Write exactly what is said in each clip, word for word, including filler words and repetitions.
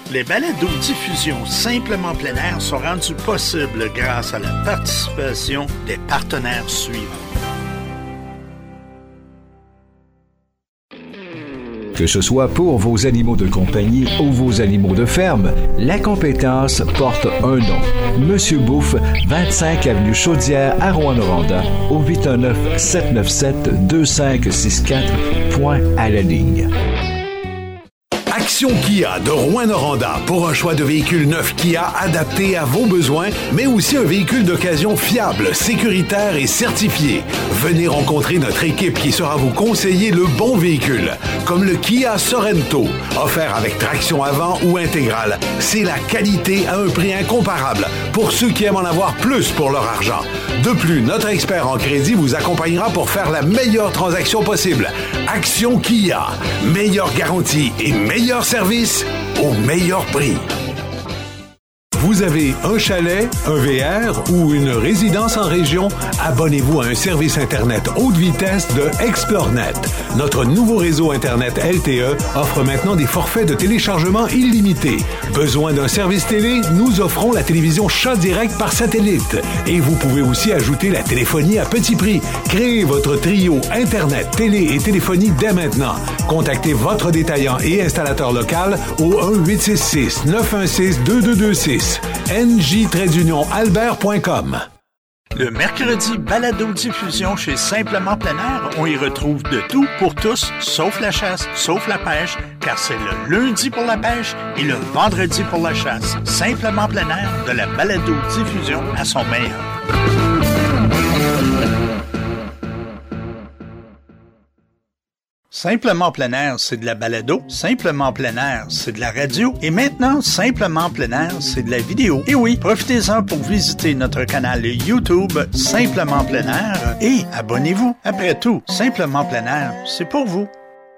Les balados-diffusions Simplement Plein Air sont rendus possibles grâce à la participation des partenaires suivants. Que ce soit pour vos animaux de compagnie ou vos animaux de ferme, la compétence porte un nom. Monsieur Bouffe, vingt-cinq avenue Chaudière à Rouyn-Noranda, au huit un neuf, sept neuf sept, deux cinq six quatre, point à la ligne. Action Kia de Rouyn-Noranda pour un choix de véhicules neufs Kia adaptés à vos besoins, mais aussi un véhicule d'occasion fiable, sécuritaire et certifié. Venez rencontrer notre équipe qui saura vous conseiller le bon véhicule, comme le Kia Sorento, offert avec traction avant ou intégrale. C'est la qualité à un prix incomparable pour ceux qui aiment en avoir plus pour leur argent. De plus, notre expert en crédit vous accompagnera pour faire la meilleure transaction possible. Action Kia, meilleure garantie et meilleur service au meilleur prix. Vous avez un chalet, un V R ou une résidence en région? Abonnez-vous à un service Internet haute vitesse de ExploreNet. Notre nouveau réseau Internet L T E offre maintenant des forfaits de téléchargement illimités. Besoin d'un service télé? Nous offrons la télévision Chat Direct par satellite. Et vous pouvez aussi ajouter la téléphonie à petit prix. Créez votre trio Internet, télé et téléphonie dès maintenant. Contactez votre détaillant et installateur local au un huit six six, neuf un six, deux deux deux six. N J albert point com. Le mercredi, balado-diffusion chez Simplement Plein Air, on y retrouve de tout pour tous, sauf la chasse, sauf la pêche, car c'est le lundi pour la pêche et le vendredi pour la chasse. Simplement Plein Air, de la balado-diffusion à son meilleur. Simplement Plein Air, c'est de la balado. Simplement Plein Air, c'est de la radio. Et maintenant, Simplement Plein Air, c'est de la vidéo. Et oui, profitez-en pour visiter notre canal YouTube Simplement Plein Air et abonnez-vous. Après tout, Simplement Plein Air, c'est pour vous.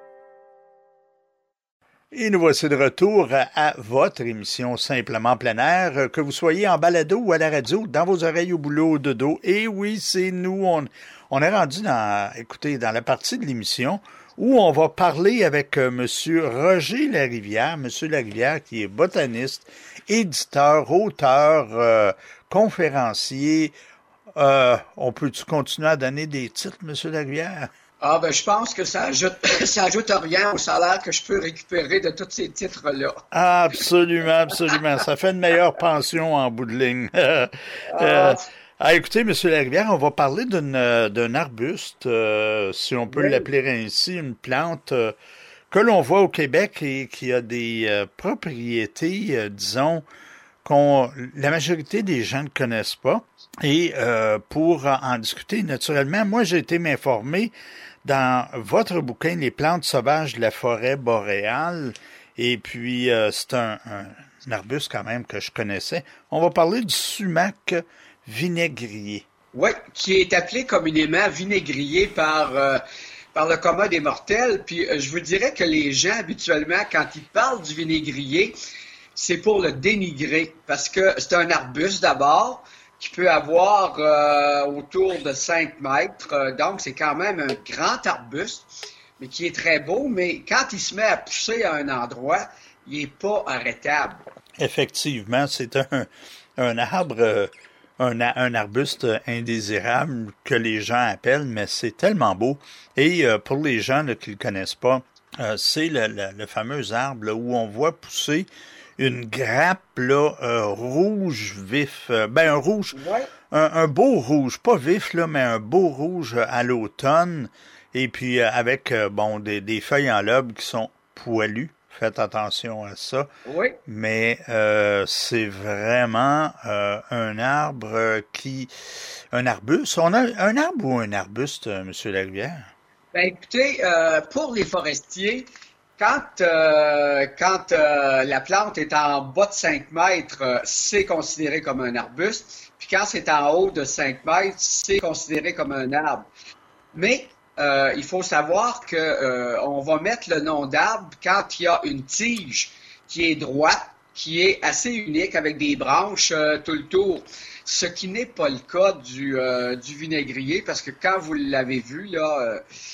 Et nous voici de retour à votre émission Simplement Plein Air, que vous soyez en balado ou à la radio, dans vos oreilles, au boulot, au dodo. Et oui, c'est nous, on, on est rendu dans, écoutez, dans la partie de l'émission où on va parler avec euh, M. Roger Larivière, M. Larivière qui est botaniste, éditeur, auteur, euh, conférencier. Euh, on peut-tu continuer à donner des titres, M. Larivière? Ah ben je pense que ça ajoute, ça ajoute rien au salaire que je peux récupérer de tous ces titres-là. Absolument, absolument. Ça fait une meilleure pension en bout de ligne. euh, euh, Ah, écoutez, M. Larivière, on va parler d'une, euh, d'un arbuste, euh, si on peut oui. l'appeler ainsi, une plante euh, que l'on voit au Québec et qui a des euh, propriétés, euh, disons, qu'on la majorité des gens ne connaissent pas. Et euh, pour en discuter, naturellement, moi, j'ai été m'informer dans votre bouquin « Les plantes sauvages de la forêt boréale ». Et puis, euh, c'est un, un, un arbuste quand même que je connaissais. On va parler du sumac vinaigrier. Oui, qui est appelé communément vinaigrier par, euh, par le commun des mortels. Puis euh, je vous dirais que les gens, habituellement, quand ils parlent du vinaigrier, c'est pour le dénigrer. Parce que c'est un arbuste d'abord, qui peut avoir euh, autour de cinq mètres. Euh, donc, c'est quand même un grand arbuste, mais qui est très beau. Mais quand il se met à pousser à un endroit, il n'est pas arrêtable. Effectivement, c'est un, un arbre... Euh... Un, un arbuste indésirable que les gens appellent, mais c'est tellement beau. Et euh, pour les gens là, qui ne le connaissent pas, euh, c'est le, le, le fameux arbre là, où on voit pousser une grappe là, euh, rouge vif. Euh, ben un rouge, ouais. un, un beau rouge, pas vif, là, mais un beau rouge à l'automne. Et puis euh, avec euh, bon des, des feuilles en lobe qui sont poilues. Faites attention à ça. Oui. Mais euh, c'est vraiment euh, un arbre qui... Un arbuste. On a un arbre ou un arbuste, M. Larivière? Ben écoutez, euh, pour les forestiers, quand, euh, quand euh, la plante est en bas de cinq mètres, euh, c'est considéré comme un arbuste. Puis quand c'est en haut de cinq mètres, c'est considéré comme un arbre. Mais... Euh, il faut savoir que euh, on va mettre le nom d'arbre quand il y a une tige qui est droite, qui est assez unique avec des branches euh, tout le tour. Ce qui n'est pas le cas du, euh, du vinaigrier, parce que quand vous l'avez vu, là, euh,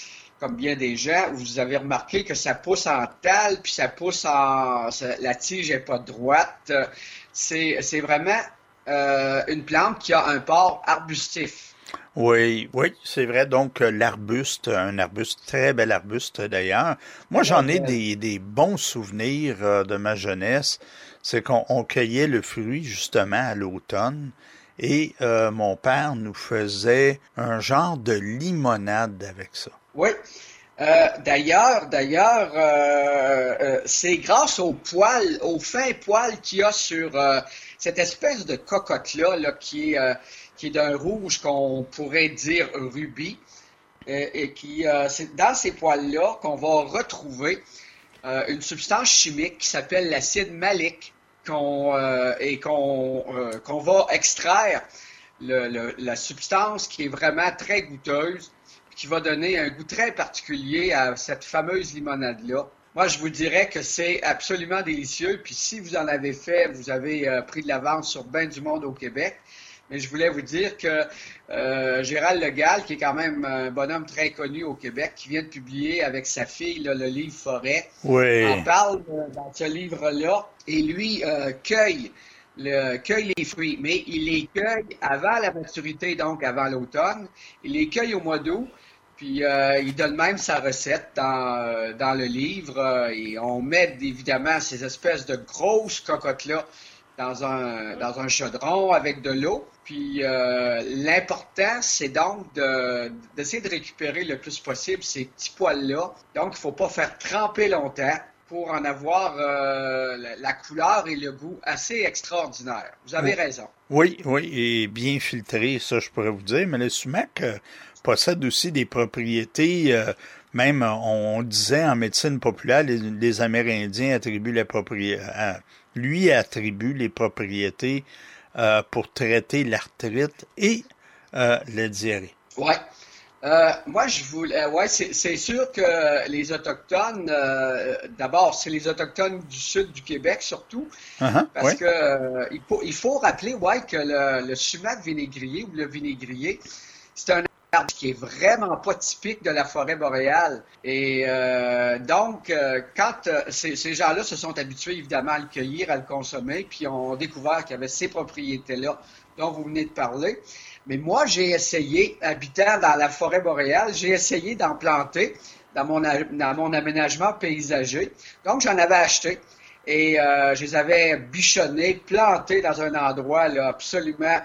comme bien des gens, vous avez remarqué que ça pousse en tale, puis ça pousse en... La tige n'est pas droite. C'est, c'est vraiment euh, une plante qui a un port arbustif. Oui, oui, c'est vrai. Donc, l'arbuste, un arbuste, très bel arbuste d'ailleurs. Moi, j'en ai des, des bons souvenirs euh, de ma jeunesse. C'est qu'on on cueillait le fruit justement à l'automne et euh, mon père nous faisait un genre de limonade avec ça. Oui. Euh, d'ailleurs, d'ailleurs, euh, euh, c'est grâce au poil, au fin poil qu'il y a sur euh, cette espèce de cocotte-là, là, qui est, euh, qui est d'un rouge qu'on pourrait dire rubis, et, et qui, euh, c'est dans ces poils-là qu'on va retrouver euh, une substance chimique qui s'appelle l'acide malique, qu'on euh, et qu'on euh, qu'on va extraire le, le, la substance qui est vraiment très goûteuse, qui va donner un goût très particulier à cette fameuse limonade-là. Moi, je vous dirais que c'est absolument délicieux. Puis si vous en avez fait, vous avez euh, pris de l'avance sur bien du monde au Québec. Mais je voulais vous dire que euh, Gérald Legal, qui est quand même un bonhomme très connu au Québec, qui vient de publier avec sa fille là, le livre Forêt, oui. en parle euh, dans ce livre-là. Et lui euh, cueille, le, cueille les fruits, mais il les cueille avant la maturité, donc avant l'automne. Il les cueille au mois d'août. Puis euh, il donne même sa recette dans, dans le livre. Euh, et on met évidemment ces espèces de grosses cocottes-là dans un, dans un chaudron avec de l'eau. Puis euh, l'important, c'est donc de, d'essayer de récupérer le plus possible ces petits poils-là. Donc, il ne faut pas faire tremper longtemps pour en avoir euh, la, la couleur et le goût assez extraordinaire. Vous avez oui. raison. Oui, oui, et bien filtré, ça je pourrais vous dire. Mais le sumac euh, possède aussi des propriétés, euh, même on, on disait en médecine populaire, les, les Amérindiens attribuent les propriétés, euh, lui attribue les propriétés euh, pour traiter l'arthrite et euh, la diarrhée. Ouais. Euh, moi, je voulais, ouais, c'est, c'est sûr que les Autochtones, euh, d'abord, c'est les Autochtones du sud du Québec surtout, uh-huh, parce ouais. que euh, il faut, il faut rappeler, ouais, que le, le sumac vinaigrier ou le vinaigrier, c'est un arbre qui est vraiment pas typique de la forêt boréale. Et euh, donc, euh, quand euh, ces, ces gens-là se sont habitués évidemment à le cueillir, à le consommer, puis ont découvert qu'il y avait ces propriétés-là dont vous venez de parler. Mais moi, j'ai essayé, habitant dans la forêt boréale, j'ai essayé d'en planter dans mon, dans mon aménagement paysager. Donc, j'en avais acheté et euh, je les avais bichonnés, plantés dans un endroit là, absolument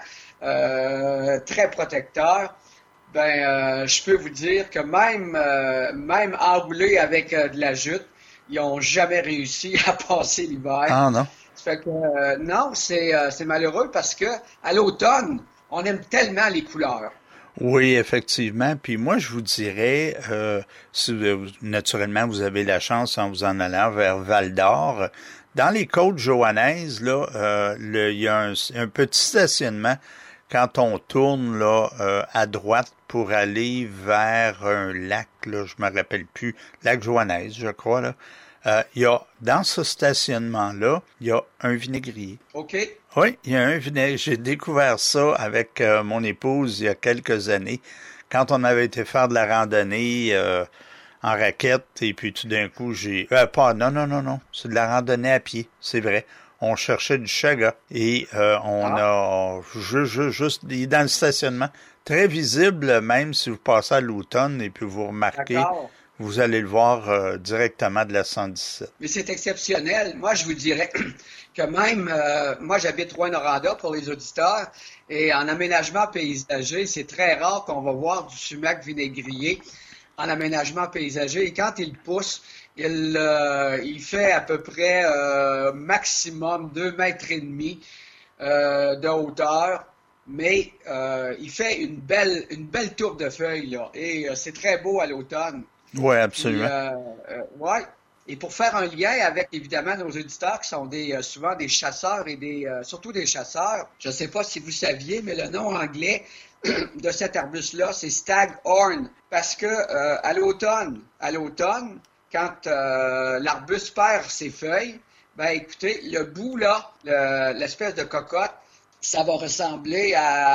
euh, très protecteur. Ben, euh, je peux vous dire que même, euh, même enroulés avec euh, de la jute, ils n'ont jamais réussi à passer l'hiver. Ah non. Ça fait que euh, non, c'est, euh, c'est malheureux parce que à l'automne, on aime tellement les couleurs. Oui, effectivement. Puis moi, je vous dirais, euh, si vous, naturellement vous avez la chance en vous en allant vers Val-d'Or, dans les côtes joannaises, là, euh, le, il y a un, un petit stationnement quand on tourne là euh, à droite pour aller vers un lac, là, je me rappelle plus, lac Joannaise, je crois là. Euh, il y a dans ce stationnement-là, il y a un vinaigrier. OK. Oui, il y a un vinaigre. J'ai découvert ça avec euh, mon épouse il y a quelques années, quand on avait été faire de la randonnée euh, en raquette, et puis tout d'un coup, j'ai... Euh, pas, non, non, non, non, c'est de la randonnée à pied, c'est vrai. On cherchait du chaga, et euh, on ah. a juste, juste, juste dans le stationnement, très visible, même si vous passez à l'automne, et puis vous remarquez... D'accord. Vous allez le voir euh, directement de la cent dix-sept. Mais c'est exceptionnel. Moi, je vous dirais que même, euh, moi, j'habite Rouyn-Noranda pour les auditeurs, et en aménagement paysager, c'est très rare qu'on va voir du sumac vinaigrier en aménagement paysager. Et quand il pousse, il, euh, il fait à peu près euh, maximum deux mètres et demi euh, de hauteur. Mais euh, il fait une belle, une belle tour de feuilles, là. Et euh, c'est très beau à l'automne. Oui, absolument. Puis, euh, euh, ouais. Et pour faire un lien avec, évidemment, nos auditeurs qui sont des, euh, souvent des chasseurs et des, euh, surtout des chasseurs, je ne sais pas si vous saviez, mais le nom anglais de cet arbuste-là, c'est staghorn. Parce que euh, à l'automne, à l'automne, quand euh, l'arbuste perd ses feuilles, ben écoutez, le bout là, le, l'espèce de cocotte, ça va ressembler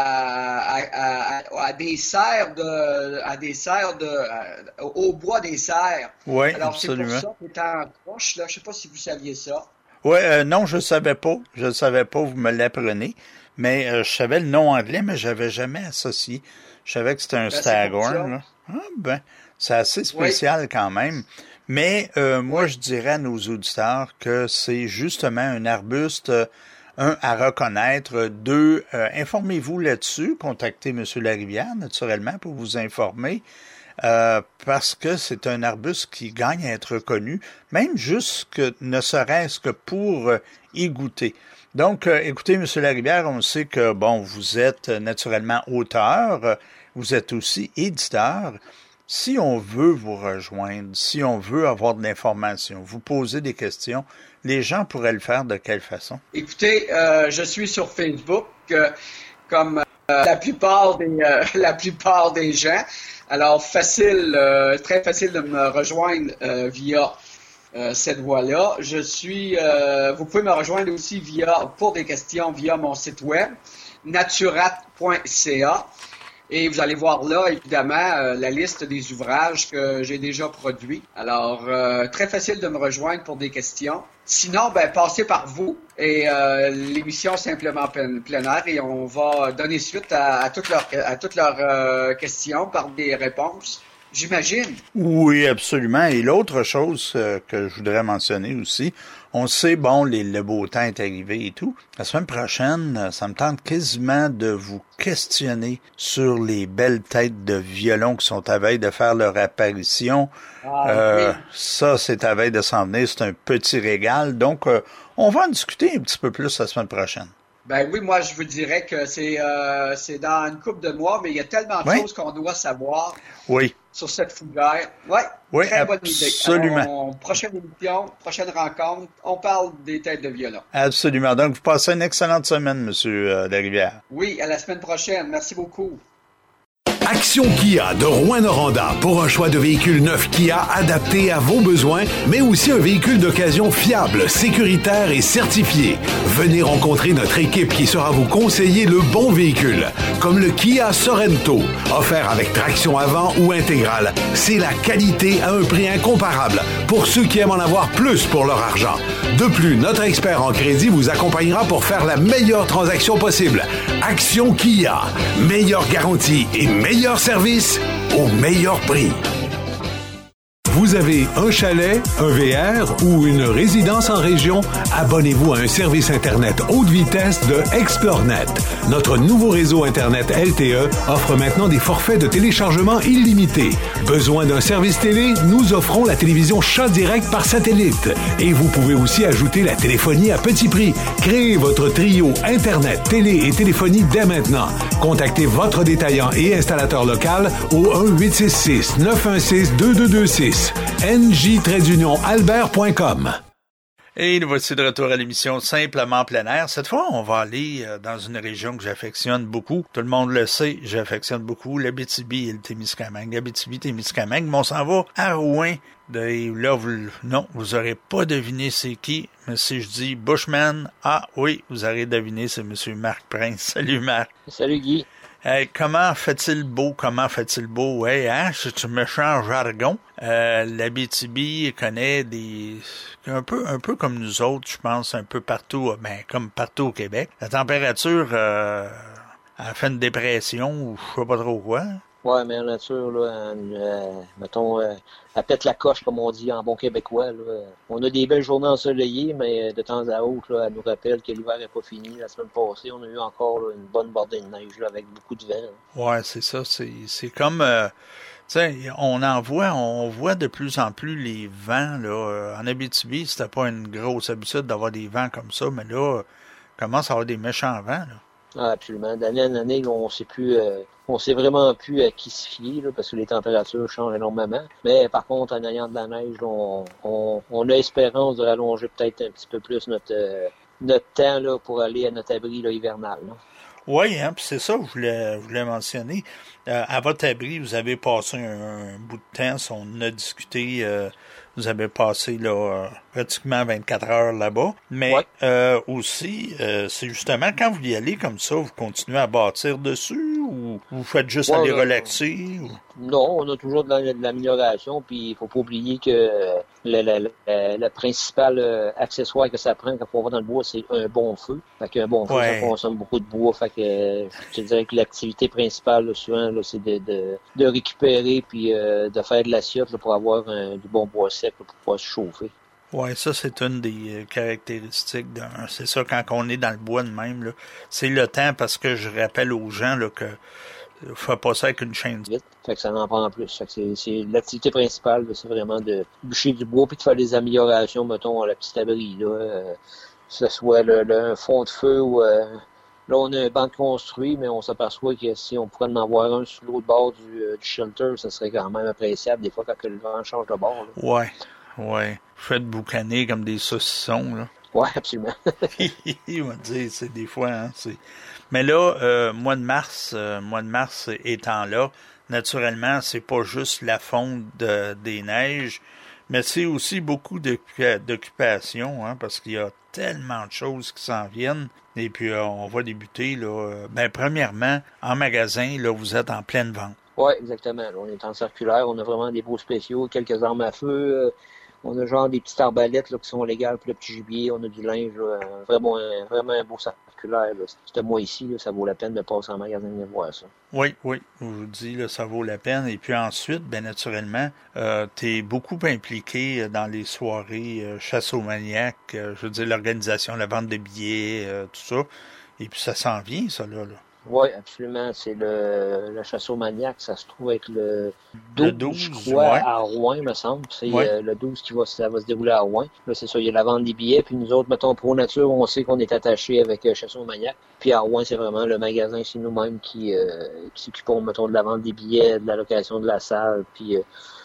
à, à, à, à des serres de, à des serres de, à, au bois des serres. Oui, Alors, absolument. c'est pour ça qu'il est en croche, là. Je sais pas si vous saviez ça. Oui, euh, non, je savais pas. Je ne savais pas, vous me l'apprenez. Mais euh, je savais le nom anglais, mais j'avais jamais associé. Je savais que c'était un ben, staghorn. Là. Ah, ben, c'est assez spécial oui. quand même. Mais euh, moi, oui. je dirais à nos auditeurs que c'est justement un arbuste, euh, un, à reconnaître, deux, euh, informez-vous là-dessus, contactez M. Larivière, naturellement, pour vous informer, euh, parce que c'est un arbuste qui gagne à être reconnu, même juste que, ne serait-ce que pour euh, y goûter. Donc, euh, écoutez, M. Larivière, on sait que, bon, vous êtes naturellement auteur, euh, vous êtes aussi éditeur. Si on veut vous rejoindre, si on veut avoir de l'information, vous poser des questions, les gens pourraient le faire de quelle façon? Écoutez, euh, je suis sur Facebook, euh, comme euh, la plupart des euh, la plupart des gens. Alors, facile, euh, très facile de me rejoindre euh, via euh, cette voie-là. Je suis, euh, vous pouvez me rejoindre aussi via, pour des questions, via mon site web, naturat point c a. Et vous allez voir là, évidemment, euh, la liste des ouvrages que j'ai déjà produits. Alors, euh, très facile de me rejoindre pour des questions. Sinon, ben, passez par vous et euh, l'émission Simplement plein, plein air et on va donner suite à, à toutes leurs, à toutes leurs euh, questions par des réponses. J'imagine. Oui, absolument. Et l'autre chose euh, que je voudrais mentionner aussi, on sait, bon, les, le beau temps est arrivé et tout. La semaine prochaine, ça me tente quasiment de vous questionner sur les belles têtes de violon qui sont à veille de faire leur apparition. Ah, euh, oui. Ça, c'est à veille de s'en venir. C'est un petit régal. Donc, euh, on va en discuter un petit peu plus la semaine prochaine. Ben oui, moi, je vous dirais que c'est euh, c'est dans une couple de mois, mais il y a tellement de oui. choses qu'on doit savoir. Oui. Sur cette fougère. Ouais, oui, très bonne idée. Absolument. Alors, prochaine émission, prochaine rencontre, on parle des têtes de violon. Absolument. Donc, vous passez une excellente semaine, M. Euh, Larivière. Oui, à la semaine prochaine. Merci beaucoup. Action Kia de Rouyn-Noranda pour un choix de véhicules neufs Kia adapté à vos besoins, mais aussi un véhicule d'occasion fiable, sécuritaire et certifié. Venez rencontrer notre équipe qui saura vous conseiller le bon véhicule, comme le Kia Sorento, offert avec traction avant ou intégrale. C'est la qualité à un prix incomparable pour ceux qui aiment en avoir plus pour leur argent. De plus, notre expert en crédit vous accompagnera pour faire la meilleure transaction possible. Action Kia, meilleure garantie et meilleur service au meilleur prix. Vous avez un chalet, un V R ou une résidence en région? Abonnez-vous à un service Internet haute vitesse de ExploreNet. Notre nouveau réseau Internet L T E offre maintenant des forfaits de téléchargement illimités. Besoin d'un service télé? Nous offrons la télévision Chat Direct par satellite. Et vous pouvez aussi ajouter la téléphonie à petit prix. Créez votre trio Internet, télé et téléphonie dès maintenant. Contactez votre détaillant et installateur local au un huit six six neuf un six deux deux deux six. N J albert point com. Et nous voici de retour à l'émission Simplement plein air. Cette fois, on va aller dans une région que j'affectionne beaucoup. Tout le monde le sait, j'affectionne beaucoup l'Abitibi et le Témiscamingue. Abitibi, Témiscamingue, mais on s'en va à Rouyn. Et là, vous, non, vous aurez pas deviné c'est qui, mais si je dis Bushman, ah oui, vous aurez deviné, c'est M. Marc Prince. Salut Marc. Salut Guy. Hey, comment fait-il beau, comment fait-il beau, ouais, hein, c'est un méchant jargon. Euh, l'Abitibi connaît des, un peu, un peu comme nous autres, je pense, un peu partout, ben, comme partout au Québec. La température, euh, a fait une dépression ou je sais pas trop quoi. Ouais, mais en nature, là, euh, mettons, euh, elle pète la coche, comme on dit en bon québécois, là. On a des belles journées ensoleillées, mais de temps à autre, là, elle nous rappelle que l'hiver n'est pas fini. La semaine passée, on a eu encore là, une bonne bordée de neige, là, avec beaucoup de vent. Là. Ouais, c'est ça. C'est, c'est comme, euh, tu sais, on en voit, on voit de plus en plus les vents, là. En Abitibi, c'était pas une grosse habitude d'avoir des vents comme ça, mais là, commence à avoir des méchants vents, là. Ah, absolument. D'année en année, là, on sait plus, euh, on sait vraiment plus à qui se fier, là, parce que les températures changent énormément. Mais par contre, en ayant de la neige, là, on, on, on a espérance de rallonger peut-être un petit peu plus notre, euh, notre temps là, pour aller à notre abri là, hivernal. Là. Oui, hein, puis c'est ça que je voulais, je voulais mentionner. Euh, à votre abri, vous avez passé un, un bout de temps, on a discuté euh, Vous avez passé là euh, pratiquement vingt-quatre heures là-bas. Mais ouais. euh, aussi, euh, c'est justement quand vous y allez comme ça, vous continuez à bâtir dessus ou vous faites juste ouais, aller là, relaxer? Ou... Non, on a toujours de, la, de l'amélioration, puis il faut pas oublier que le, le, le, le principal euh, accessoire que ça prend quand on va dans le bois, c'est un bon feu. Fait qu'un bon feu, ouais. ça consomme beaucoup de bois. Fait que euh, je te dirais que l'activité principale, là, souvent, là, c'est de, de, de récupérer puis euh, de faire de l'assiette là, pour avoir un, du bon bois sec là, pour pouvoir se chauffer. Oui, ça, c'est une des euh, caractéristiques d'un. C'est ça, quand on est dans le bois de même, là, c'est le temps, parce que je rappelle aux gens là, que il faut pas ça avec une chaîne. Vite. Fait que ça en prend plus. Fait que c'est, c'est l'activité principale, là, c'est vraiment de bûcher du bois puis de faire des améliorations, mettons, à la petite abri, là, euh, que ce soit le, le, un fond de feu ou euh, là, on a un banc construit, mais on s'aperçoit que si on pourrait en avoir un sur l'autre bord du, euh, du shelter, ça serait quand même appréciable des fois quand le vent change de bord. Là. Ouais, ouais. Vous faites boucaner comme des saucissons, là. Ouais, absolument. Il va dire, c'est des fois, hein, c'est... Mais là, euh, mois de mars, euh, mois de mars étant là, naturellement, c'est pas juste la fonte de, des neiges, mais c'est aussi beaucoup d'occupation, hein, parce qu'il y a tellement de choses qui s'en viennent. Et puis, euh, on va débuter, là. Euh, ben, premièrement, en magasin, là, vous êtes en pleine vente. Oui, exactement. Là, on est en circulaire, on a vraiment des beaux spéciaux, quelques armes à feu. Euh, on a genre des petites arbalètes là, qui sont légales pour le petit gibier. On a du linge, là, vraiment, un, vraiment un beau circulaire. Là. Ce mois-ci, là, ça vaut la peine de passer en magasin et de voir ça. Oui, oui, je vous dis, là, ça vaut la peine. Et puis ensuite, bien naturellement, euh, tu es beaucoup impliqué dans les soirées euh, chasse aux maniaques, euh, je veux dire, l'organisation, la vente de billets, euh, tout ça. Et puis ça s'en vient, ça, là. là. Oui, absolument. C'est le, le chasse aux maniaques. Ça se trouve être le douze, le douze je crois, ouais. à Rouen, me semble. C'est ouais. euh, le douze qui va, ça va se dérouler à Rouen. Là, c'est ça, il y a la vente des billets. Puis nous autres, mettons, Pro Nature, on sait qu'on est attaché avec euh, chasse aux maniaques. Puis à Rouen, c'est vraiment le magasin, c'est nous-mêmes qui, euh, qui s'occupons, mettons, de la vente des billets, de la location de la salle. Puis... Euh,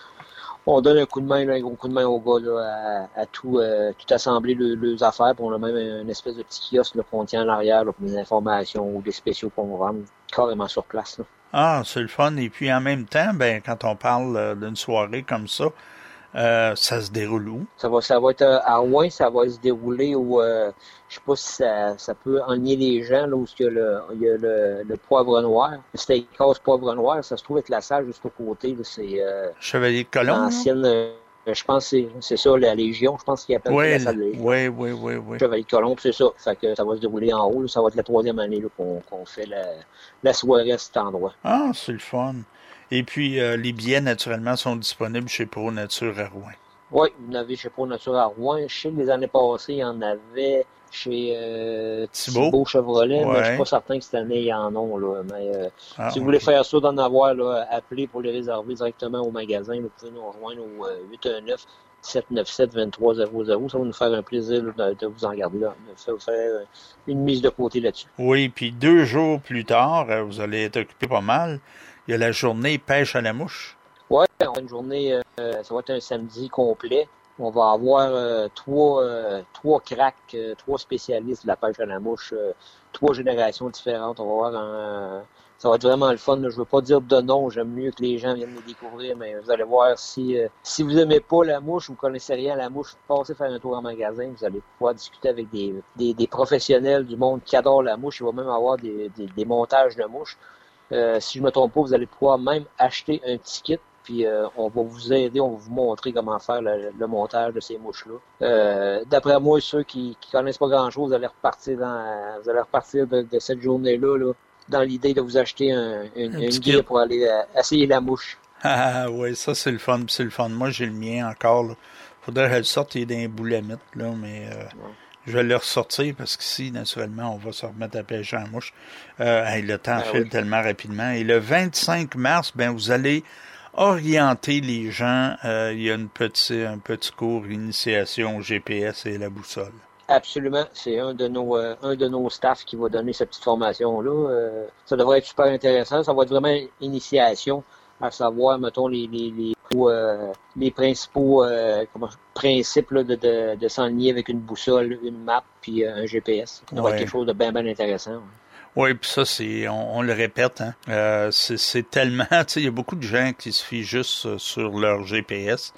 on donne un coup de main, là, un gros coup de main aux gars là, à, à tout, euh, tout assembler le, leurs affaires. Puis on a même une espèce de petit kiosque là, qu'on tient en arrière là, pour des informations ou des spéciaux qu'on vend carrément sur place. Là. Ah, c'est le fun. Et puis en même temps, ben quand on parle euh, d'une soirée comme ça, euh, ça se déroule où? Ça va, ça va être à Rouen, ça va se dérouler au... Euh, je sais pas si ça, ça peut ennuyer les gens, là, où il y a le, il y a le, le poivre noir. Le steakhouse poivre noir, ça se trouve être la salle juste au côté. Là, c'est euh, Chevalier de Colomb? L'ancienne, euh, je pense que c'est, c'est ça, la Légion, je pense qu'il appelle ouais, ça la salle de Légion. Oui, oui, oui, oui. Chevalier de Colomb, c'est ça. Fait que ça va se dérouler en haut. Là, ça va être la troisième année là, qu'on, qu'on fait la, la soirée à cet endroit. Ah, c'est le fun. Et puis, euh, les billets, naturellement, sont disponibles chez Pro Nature à Rouen. Oui, vous en avez chez Pro Nature à Rouen. Je sais que les années passées, il y en avait chez euh, Thibault. Thibault Chevrolet, ouais. mais je suis pas certain que cette année, il y en a. Là. Mais, euh, ah, si vous okay. voulez faire ça, d'en avoir, là, appelez pour les réserver directement au magasin. Vous pouvez nous rejoindre au euh, huit un neuf, sept neuf sept, deux trois zéro zéro. Ça va nous faire un plaisir là, de, de vous en garder là, de vous faire une mise de côté là-dessus. Oui, puis deux jours plus tard, vous allez être occupé pas mal. Il y a la journée pêche à la mouche. Oui, on a une journée, euh, ça va être un samedi complet. On va avoir euh, trois, euh, trois cracks, euh, trois spécialistes de la pêche à la mouche, euh, trois générations différentes. On va avoir un... Ça va être vraiment le fun. Là. Je veux pas dire de nom, j'aime mieux que les gens viennent nous découvrir, mais vous allez voir si euh, si vous aimez pas la mouche, vous connaissez rien à la mouche, passez faire un tour en magasin, vous allez pouvoir discuter avec des, des, des professionnels du monde qui adorent la mouche. Il va même avoir des, des, des montages de mouches. Euh, si je me trompe pas, vous allez pouvoir même acheter un petit kit. Puis euh, on va vous aider, on va vous montrer comment faire le, le montage de ces mouches-là. Euh, d'après moi, ceux qui, qui connaissent pas grand-chose, vous allez repartir dans, vous allez repartir de, de cette journée-là là, dans l'idée de vous acheter un, une, un une guide pour aller euh, essayer la mouche. Ah oui, ça c'est le fun, c'est le fun. Moi j'ai le mien encore. Là. Faudrait que je le sorte, il est dans les boulamites, là, mais euh, ouais. Je vais le ressortir parce qu'ici, naturellement, on va se remettre à pêcher en mouche. Euh, hey, le temps ben file oui. tellement rapidement. Et le vingt-cinq mars, ben vous allez orienter les gens. Euh, il y a une petite, un petit cours d'initiation au G P S et la boussole. Absolument. C'est un de nos euh, un de nos staffs qui va donner cette petite formation-là. Euh, ça devrait être super intéressant. Ça va être vraiment une initiation à savoir, mettons, les les les, euh, les principaux euh, comment, principes là, de, de, de s'enligner avec une boussole, une map puis euh, un G P S. Ça devrait ouais. être quelque chose de bien, bien intéressant. Ouais. Oui, puis ça, c'est, on, on le répète, hein. Euh, c'est, c'est tellement, tu sais, il y a beaucoup de gens qui se fient juste sur leur G P S,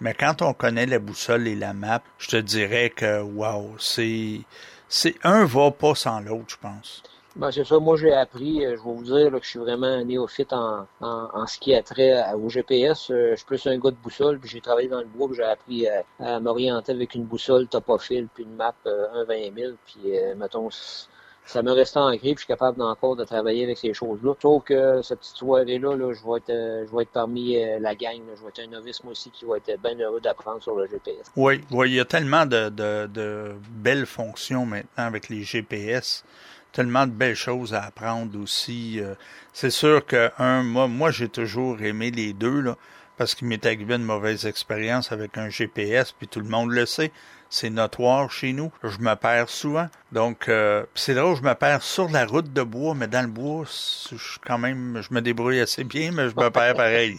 Mais quand on connaît la boussole et la map, je te dirais que, wow, c'est, c'est un va pas sans l'autre, je pense. Ben, c'est ça. Moi, j'ai appris, euh, je vais vous dire là, que je suis vraiment un néophyte en, en, en ce qui a trait au G P S. Euh, je suis plus un gars de boussole, puis j'ai travaillé dans le bois, puis j'ai appris à, à m'orienter avec une boussole topophile, puis une map euh, un vingt mille, puis euh, mettons, ça me reste ancré, puis je suis capable encore de travailler avec ces choses-là. Sauf que cette petite soirée-là, là, je vais être euh, je vais être parmi euh, la gang. Là. Je vais être un novice, moi aussi, qui va être bien heureux d'apprendre sur le G P S. Oui, oui, il y a tellement de, de, de belles fonctions maintenant avec les G P S. Tellement de belles choses à apprendre aussi. C'est sûr que, un, moi, moi j'ai toujours aimé les deux, là, parce qu'il m'est arrivé une mauvaise expérience avec un G P S, puis tout le monde le sait. C'est notoire chez nous. Je me perds souvent. Donc, euh, c'est drôle, je me perds sur la route de bois, mais dans le bois, je quand même, je me débrouille assez bien, mais je me perds pareil.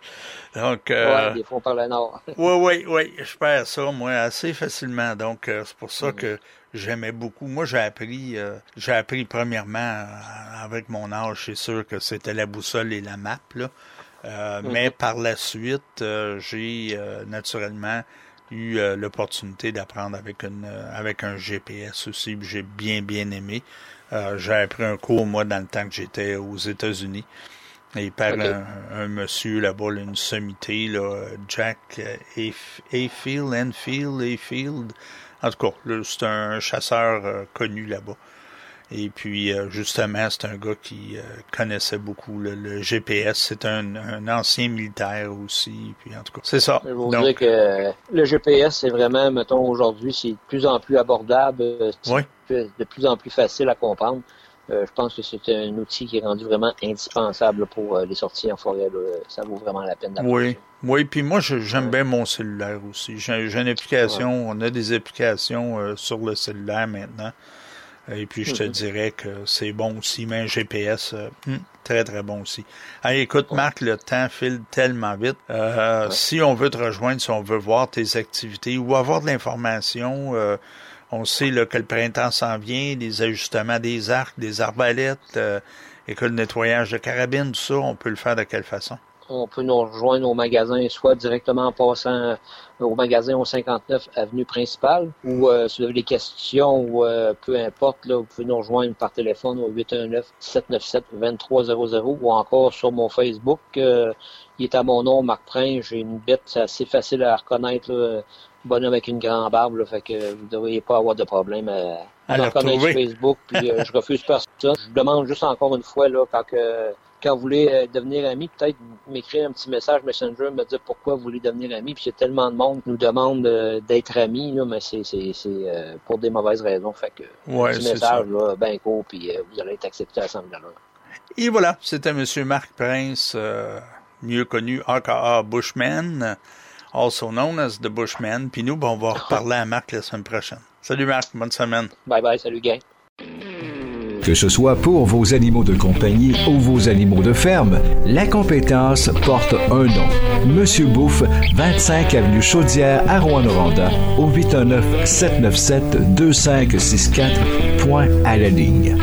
Donc, euh, ouais, des fois par le nord. oui, oui, oui, je perds ça, moi, assez facilement. Donc, euh, c'est pour ça que j'aimais beaucoup. Moi, j'ai appris, euh, j'ai appris premièrement, euh, avec mon âge, c'est sûr que c'était la boussole et la map, là. Euh, mm-hmm. Mais par la suite, euh, j'ai euh, naturellement eu euh, l'opportunité d'apprendre avec une euh, avec un G P S aussi. J'ai bien, bien aimé. Euh, j'ai appris un cours, moi, dans le temps que j'étais aux États-Unis. Et par okay. un, un monsieur là-bas, là, une sommité, là, Jack Hayfield, Enfield, Hayfield. En tout cas, là, c'est un chasseur euh, connu là-bas. Et puis, euh, justement, c'est un gars qui euh, connaissait beaucoup le, le G P S. C'est un, un ancien militaire aussi. Puis, en tout cas, c'est ça. Je vous dire que le G P S, c'est vraiment, mettons, aujourd'hui, c'est de plus en plus abordable. C'est oui. de plus en plus facile à comprendre. Euh, je pense que c'est un outil qui est rendu vraiment indispensable pour euh, les sorties en forêt. Là. Ça vaut vraiment la peine d'apprendre. Oui, oui. Puis moi, je, j'aime ouais. bien mon cellulaire aussi. J'ai, j'ai une application. Ouais. On a des applications euh, sur le cellulaire maintenant. Et puis, je te mm-hmm. dirais que c'est bon aussi, mais un G P S, euh, hum, très, très bon aussi. Allez, écoute, ouais. Marc, le temps file tellement vite. Euh, ouais. Si on veut te rejoindre, si on veut voir tes activités ou avoir de l'information, euh, on sait là, que le printemps s'en vient, des ajustements des arcs, des arbalètes, euh, et que le nettoyage de carabines, tout ça, on peut le faire de quelle façon? On peut nous rejoindre au magasin, soit directement en passant au magasin au cinquante-neuf avenue principale, ou euh, si vous avez des questions, ou euh, peu importe, là, vous pouvez nous rejoindre par téléphone au huit un neuf, sept neuf sept, deux trois zéro zéro, ou encore sur mon Facebook. Euh, il est à mon nom, Marc Prince. J'ai une bête, c'est assez facile à reconnaître, là, bonhomme avec une grande barbe, là, fait que vous ne devriez pas avoir de problème à, à me reconnaître sur Facebook, puis euh, je refuse personne. Je vous demande juste encore une fois, là, quand que Quand vous voulez euh, devenir ami, peut-être m'écrire un petit message Messenger, me dire pourquoi vous voulez devenir ami. Puis il y a tellement de monde qui nous demande euh, d'être amis, là, mais c'est, c'est, c'est euh, pour des mauvaises raisons. Fait que ouais, un petit message, là, ben court, puis euh, vous allez être accepté à cent mille dollars. Et voilà, c'était M. Marc Prince, euh, mieux connu A K A Bushman, also known as the Bushman. Puis nous, ben, on va reparler à Marc la semaine prochaine. Salut Marc, bonne semaine. Bye bye, salut gang. Que ce soit pour vos animaux de compagnie ou vos animaux de ferme, la compétence porte un nom. Monsieur Bouffe, vingt-cinq avenue Chaudière à Rouyn-Noranda, au huit un neuf, sept neuf sept, deux cinq six quatre, point à la ligne.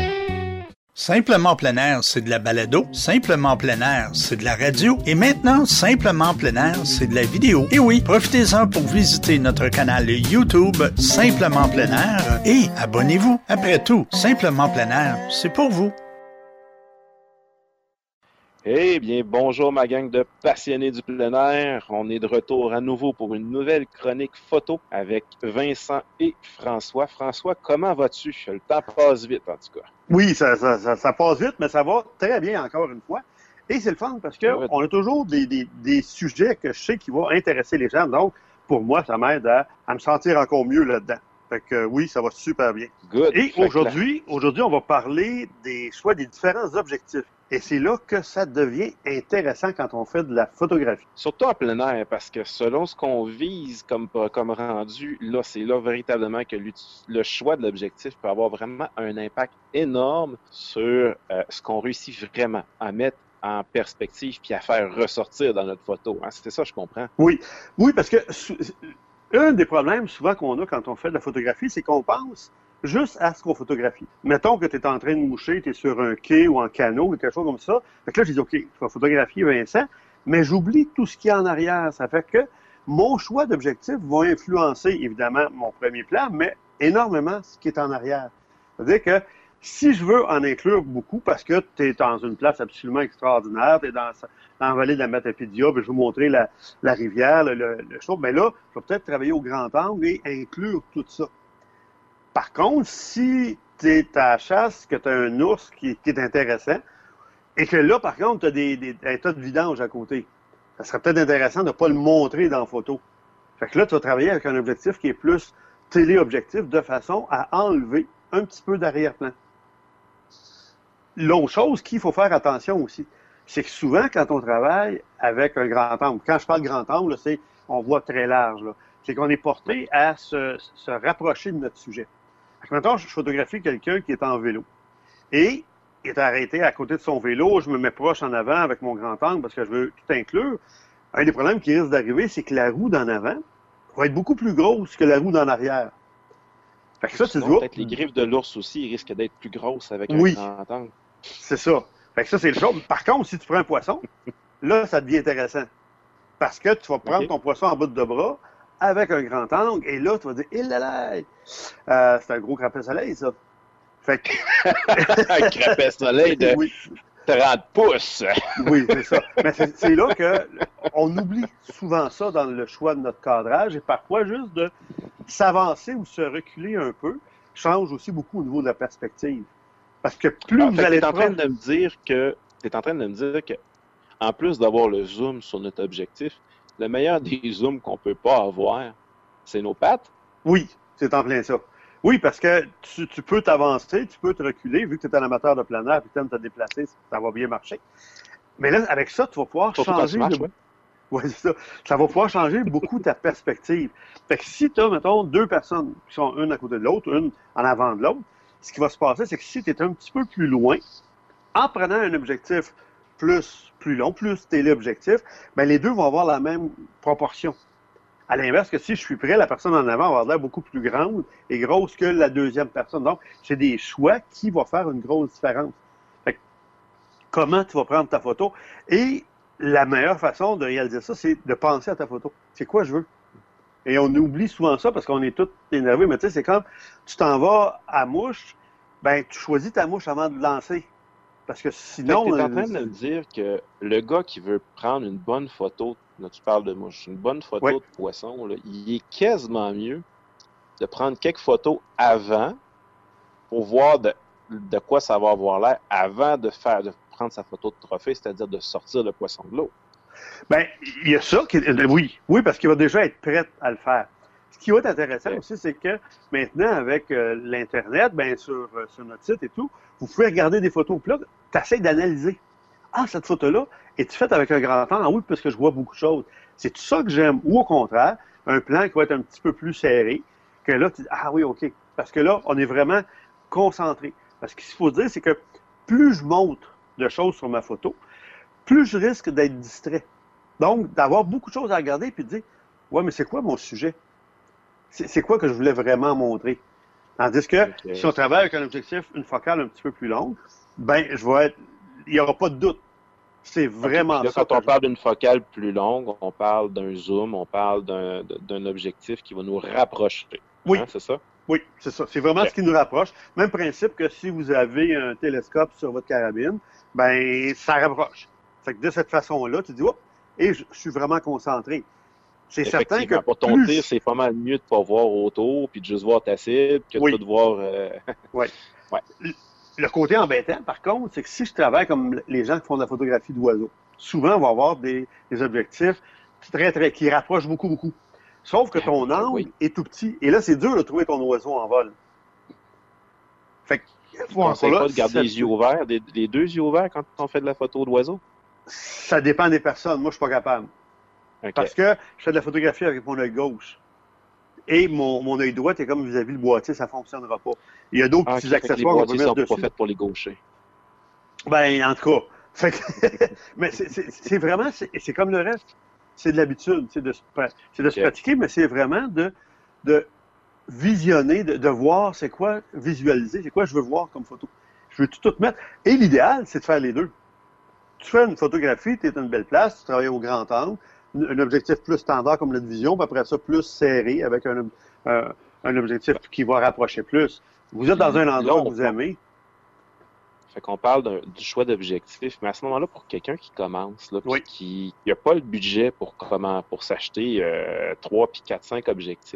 Simplement plein air, c'est de la balado. Simplement plein air, c'est de la radio. Et maintenant, Simplement plein air, c'est de la vidéo. Et oui, profitez-en pour visiter notre canal YouTube Simplement plein air et abonnez-vous. Après tout, Simplement plein air, c'est pour vous. Eh bien, bonjour ma gang de passionnés du plein air. On est de retour à nouveau pour une nouvelle chronique photo avec Vincent et François. François, comment vas-tu? Le temps passe vite en tout cas. Oui, ça, ça, ça, ça passe vite, mais ça va très bien encore une fois. Et c'est le fun parce qu'on a toujours des, des, des sujets que je sais qui vont intéresser les gens. Donc, pour moi, ça m'aide à, à me sentir encore mieux là-dedans. Fait que oui, ça va super bien. Good. Et aujourd'hui, aujourd'hui, on va parler des choix des différents objectifs. Et c'est là que ça devient intéressant quand on fait de la photographie. Surtout en plein air, parce que selon ce qu'on vise comme, comme rendu, là, c'est là véritablement que le choix de l'objectif peut avoir vraiment un impact énorme sur euh, ce qu'on réussit vraiment à mettre en perspective puis à faire ressortir dans notre photo. Hein? C'est ça, je comprends. Oui, oui, parce que un des problèmes souvent qu'on a quand on fait de la photographie, c'est qu'on pense juste à ce qu'on photographie. Mettons que tu es en train de moucher, tu es sur un quai ou en canot, ou quelque chose comme ça. Fait que là, j'ai dit, OK, je vais photographier Vincent, mais j'oublie tout ce qu'il y a en arrière. Ça fait que mon choix d'objectif va influencer, évidemment, mon premier plan, mais énormément ce qui est en arrière. C'est-à-dire que si je veux en inclure beaucoup, parce que tu es dans une place absolument extraordinaire, tu es dans, dans la vallée de la Matapédia, puis je veux montrer la, la rivière, le, le, le show, bien là, je vais peut-être travailler au grand angle et inclure tout ça. Par contre, si tu es à la chasse, que tu as un ours qui, qui est intéressant, et que là, par contre, tu as des, des, un tas de vidange à côté, ça serait peut-être intéressant de ne pas le montrer dans la photo. Fait que là, tu vas travailler avec un objectif qui est plus téléobjectif, de façon à enlever un petit peu d'arrière-plan. L'autre chose qu'il faut faire attention aussi, c'est que souvent, quand on travaille avec un grand angle, quand je parle grand angle, c'est on voit très large, là, c'est qu'on est porté à se, se rapprocher de notre sujet. Maintenant, je photographie quelqu'un qui est en vélo et il est arrêté à côté de son vélo, je me mets proche en avant avec mon grand angle parce que je veux tout inclure. Un des problèmes qui risque d'arriver, c'est que la roue d'en avant va être beaucoup plus grosse que la roue d'en arrière. Fait que ça, tu vois. Peut-être les griffes de l'ours aussi risquent d'être plus grosses avec un oui. grand angle. C'est ça. Fait que ça, c'est le chose. Par contre, si tu prends un poisson, là, ça devient intéressant. Parce que tu vas prendre okay. ton poisson en bout de bras avec un grand angle, et là, tu vas dire, il là là! Euh, c'est un gros crapet soleil, ça. Fait que. Un crapet soleil de oui. trente pouces. Oui, c'est ça. Mais c'est, c'est là qu'on oublie souvent ça dans le choix de notre cadrage, et parfois juste de s'avancer ou se reculer un peu change aussi beaucoup au niveau de la perspective. Parce que plus en vous fait, allez être en train de me dire que t'es en train de me dire que en plus d'avoir le zoom sur notre objectif, le meilleur des zooms qu'on peut pas avoir, c'est nos pattes. Oui, c'est en plein ça. Oui, parce que tu, tu peux t'avancer, tu peux te reculer, vu que tu es un amateur de plein air et tu aimes te déplacer, ça va bien marcher. Mais là, avec ça, tu vas pouvoir Surtout changer. Marche, de... ouais. Ouais, c'est ça. Ça va pouvoir changer beaucoup ta perspective. Fait que si tu as, mettons, deux personnes qui sont une à côté de l'autre, une en avant de l'autre, ce qui va se passer, c'est que si tu es un petit peu plus loin, en prenant un objectif plus, plus long, plus téléobjectif, bien, les deux vont avoir la même proportion. À l'inverse, que si je suis prêt, la personne en avant va avoir l'air beaucoup plus grande et grosse que la deuxième personne. Donc, c'est des choix qui vont faire une grosse différence. Fait que, comment tu vas prendre ta photo? Et la meilleure façon de réaliser ça, c'est de penser à ta photo. C'est quoi je veux? Et on oublie souvent ça parce qu'on est tous énervés. Mais tu sais, c'est comme tu t'en vas à mouche, ben tu choisis ta mouche avant de lancer. Parce que sinon... Tu es en train de me dire que le gars qui veut prendre une bonne photo, là tu parles de mouche, une bonne photo oui. de poisson, là, il est quasiment mieux de prendre quelques photos avant pour voir de, de quoi ça va avoir l'air avant de faire de prendre sa photo de trophée, c'est-à-dire de sortir le poisson de l'eau. Bien, il y a ça, qui, oui, oui, parce qu'il va déjà être prêt à le faire. Ce qui va être intéressant oui. aussi, c'est que maintenant, avec euh, l'Internet, bien sur, euh, sur notre site et tout, vous pouvez regarder des photos. Puis là, tu essaies d'analyser. Ah, cette photo-là, est-tu faite avec un grand angle? Ah oui, parce que je vois beaucoup de choses. C'est tout ça que j'aime. Ou au contraire, un plan qui va être un petit peu plus serré, que là, tu dis, ah oui, OK. Parce que là, on est vraiment concentré. Parce qu'il faut dire, c'est que plus je montre de choses sur ma photo, plus je risque d'être distrait. Donc, d'avoir beaucoup de choses à regarder puis de dire, ouais, mais c'est quoi mon sujet? C'est, c'est quoi que je voulais vraiment montrer? Tandis que okay. si on travaille avec un objectif, une focale un petit peu plus longue, ben, je vais être, il n'y aura pas de doute. C'est vraiment okay, là, ça. Quand on parle d'une focale plus longue, on parle d'un zoom, on parle d'un, d'un objectif qui va nous rapprocher. Oui. Hein, c'est ça? Oui, c'est ça. C'est vraiment okay. ce qui nous rapproche. Même principe que si vous avez un télescope sur votre carabine, ben, ça rapproche. Fait que de cette façon-là, tu dis, oh, et je, je suis vraiment concentré. C'est certain que pour ton plus... tir, c'est pas mal mieux de pas voir autour puis de juste voir ta cible que oui. de voir. Euh... oui. Ouais. Le côté embêtant, par contre, c'est que si je travaille comme les gens qui font de la photographie d'oiseaux, souvent on va avoir des, des objectifs très, très, qui rapprochent beaucoup, beaucoup. Sauf que ton angle oui. est tout petit. Et là, c'est dur de trouver ton oiseau en vol. Fait que, on ne sait pas de garder les yeux ouverts, des, les deux yeux ouverts quand on fait de la photo d'oiseau? Ça dépend des personnes. Moi, je suis pas capable. Okay. Parce que je fais de la photographie avec mon œil gauche. Et mon, mon œil droit est comme vis-à-vis le boîtier, ça ne fonctionnera pas. Il y a d'autres ah, petits accessoires qu'on peut mettre dessus. Les boîtiers sont pas faits pour les gauchers. Ben, en tout cas. Fait que, mais c'est, c'est, c'est vraiment, c'est, c'est comme le reste. C'est de l'habitude, c'est de, se, c'est de okay. se pratiquer, mais c'est vraiment de, de visionner, de, de voir c'est quoi, visualiser, c'est quoi je veux voir comme photo. Je veux tout, tout mettre. Et l'idéal, c'est de faire les deux. Tu fais une photographie, tu es dans une belle place, tu travailles au grand angle, un objectif plus standard comme notre vision, puis après ça, plus serré avec un, un, un objectif qui va rapprocher plus. Vous êtes dans un endroit Là, que vous aimez. Fait qu'on parle du choix d'objectif, mais à ce moment-là, pour quelqu'un qui commence, là, oui. qui n'a pas le budget pour comment pour s'acheter euh, trois puis quatre, cinq objectifs,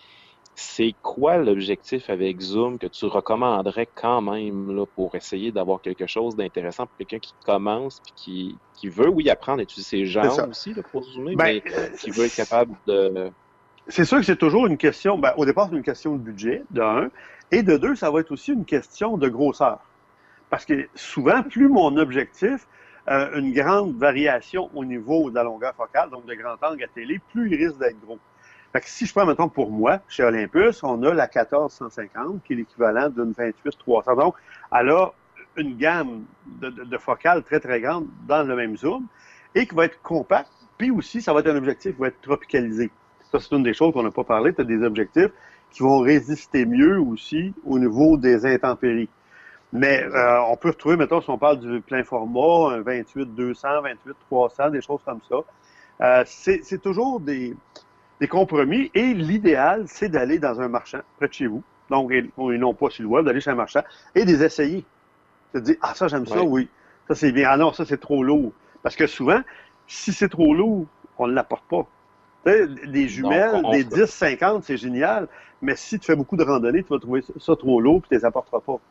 c'est quoi l'objectif avec zoom que tu recommanderais quand même là, pour essayer d'avoir quelque chose d'intéressant pour quelqu'un qui commence puis qui, qui veut, oui, apprendre à utiliser ses jambes aussi là, pour zoomer, ben, mais euh, qui veut être capable de... C'est sûr que c'est toujours une question, ben, au départ, c'est une question de budget, de un, et de deux, ça va être aussi une question de grosseur. Parce que souvent, plus mon objectif a euh, une grande variation au niveau de la longueur focale, donc de grand angle à télé, plus il risque d'être gros. Fait que si je prends, mettons, pour moi, chez Olympus, on a la quatorze cent cinquante, qui est l'équivalent d'une vingt-huit trois cents. Donc, elle a une gamme de, de, de focales très, très grande dans le même zoom et qui va être compacte. Puis aussi, ça va être un objectif qui va être tropicalisé. Ça, c'est une des choses qu'on n'a pas parlé. Tu as des objectifs qui vont résister mieux aussi au niveau des intempéries. Mais euh, on peut retrouver, mettons, si on parle du plein format, un vingt-huit deux cents, vingt-huit trois cents, des choses comme ça. Euh, c'est, c'est toujours des, des compromis. Et l'idéal, c'est d'aller dans un marchand près de chez vous. Donc, et, et non pas sur le web, d'aller chez un marchand et des essayer. De dire, ah, ça, j'aime ça, oui. Ça, c'est bien. Ah non, ça, c'est trop lourd. Parce que souvent, si c'est trop lourd, on ne l'apporte pas. Tu sais, des jumelles, donc, on, on des dix cinquante, c'est génial. Mais si tu fais beaucoup de randonnées, tu vas trouver ça trop lourd et tu ne les apporteras pas.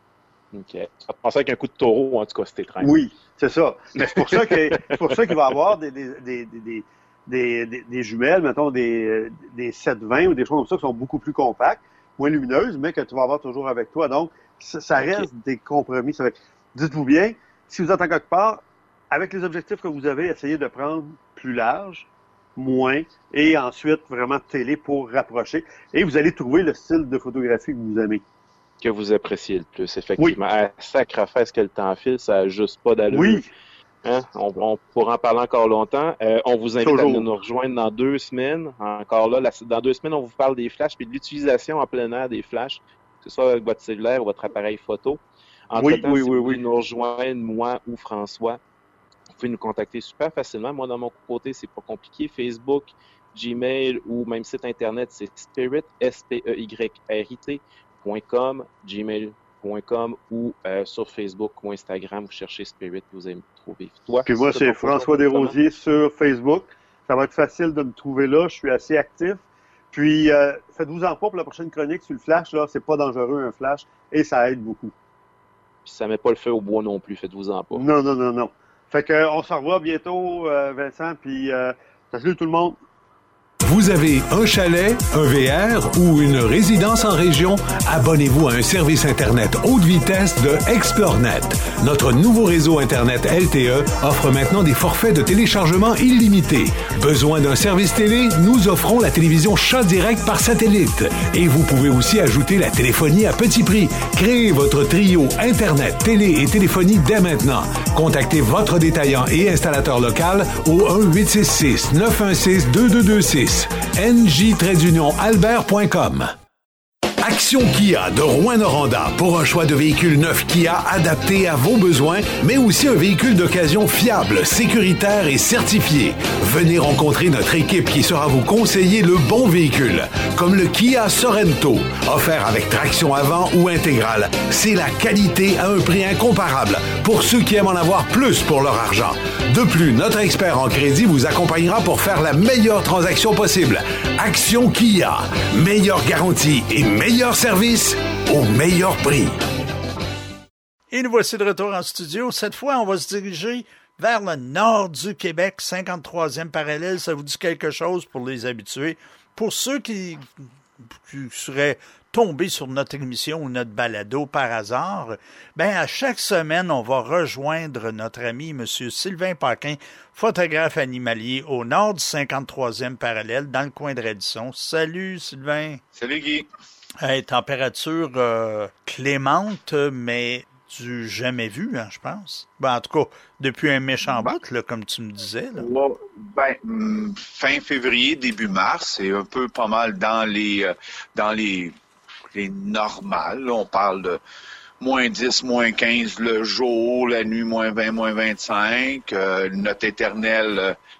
OK. Tu vas penser avec un coup de taureau, en tout cas, c'était très. Oui, c'est ça. Mais c'est pour ça que c'est pour ça qu'il va y avoir des, des, des, des, des, des, des jumelles, mettons des, des sept vingt ou des choses comme ça qui sont beaucoup plus compactes, moins lumineuses, mais que tu vas avoir toujours avec toi. Donc, ça, ça reste okay. des compromis. Ça va... Dites-vous bien, si vous êtes en quelque part, avec les objectifs que vous avez, essayez de prendre plus large, moins, et ensuite vraiment télé pour rapprocher. Et vous allez trouver le style de photographie que vous aimez. Que vous appréciez le plus, effectivement. Oui. À sacrifice que le temps file, ça n'a juste pas d'allure. Oui. Hein? On, on pourra en parler encore longtemps. Euh, on vous invite Toujours. à nous rejoindre dans deux semaines. Encore là, la, dans deux semaines, on vous parle des flashs et de l'utilisation en plein air des flashs, que ce soit avec votre cellulaire ou votre appareil photo. Entre-temps, oui, oui, si oui, vous voulez oui. nous rejoindre, moi ou François, vous pouvez nous contacter super facilement. Moi, de mon côté, c'est pas compliqué. Facebook, Gmail ou même site Internet, c'est Spirit, S P E Y R I T. .com, gmail point com ou euh, sur Facebook ou Instagram, vous cherchez Spirit, vous allez me trouver. Toi, Puis moi, c'est François Desrosiers sur Facebook. Ça va être facile de me trouver là. Je suis assez actif. Puis, euh, faites-vous en pas pour la prochaine chronique sur le flash. Là, c'est pas dangereux, un flash, et ça aide beaucoup. Puis ça met pas le feu au bois non plus. Faites-vous en pas. Non, non, non, non. Fait que, on se revoit bientôt, euh, Vincent. Puis, euh, salut tout le monde. Vous avez un chalet, un V R ou une résidence en région? Abonnez-vous à un service Internet haute vitesse de ExploreNet. Notre nouveau réseau Internet L T E offre maintenant des forfaits de téléchargement illimités. Besoin d'un service télé? Nous offrons la télévision Chat Direct par satellite. Et vous pouvez aussi ajouter la téléphonie à petit prix. Créez votre trio Internet, télé et téléphonie dès maintenant. Contactez votre détaillant et installateur local au un huit six six neuf un six deux deux deux six. N J albert point com. Action Kia de Rouyn-Noranda pour un choix de véhicules neufs Kia adapté à vos besoins, mais aussi un véhicule d'occasion fiable, sécuritaire et certifié. Venez rencontrer notre équipe qui saura vous conseiller le bon véhicule, comme le Kia Sorento, offert avec traction avant ou intégrale. C'est la qualité à un prix incomparable pour ceux qui aiment en avoir plus pour leur argent. De plus, notre expert en crédit vous accompagnera pour faire la meilleure transaction possible. Action Kia, meilleure garantie et meilleure Meilleur service au meilleur prix. Et nous voici de retour en studio. Cette fois, on va se diriger vers le nord du Québec, cinquante-troisième parallèle. Ça vous dit quelque chose pour les habitués? Pour ceux qui, qui seraient tombés sur notre émission ou notre balado par hasard, ben à chaque semaine, on va rejoindre notre ami M. Sylvain Paquin, photographe animalier au nord du cinquante-troisième parallèle, dans le coin de Radisson. Salut Sylvain. Salut Guy. Hey, température euh, clémente, mais du jamais vu, hein, je pense. Ben, en tout cas, depuis un méchant ben, bout, là, comme tu me disais. Là. Ben, fin février, début mars, c'est un peu pas mal dans les euh, dans les, les normales. Là, on parle de moins dix, moins quinze le jour, la nuit, moins vingt, moins vingt-cinq. Euh, notre éternel... Euh,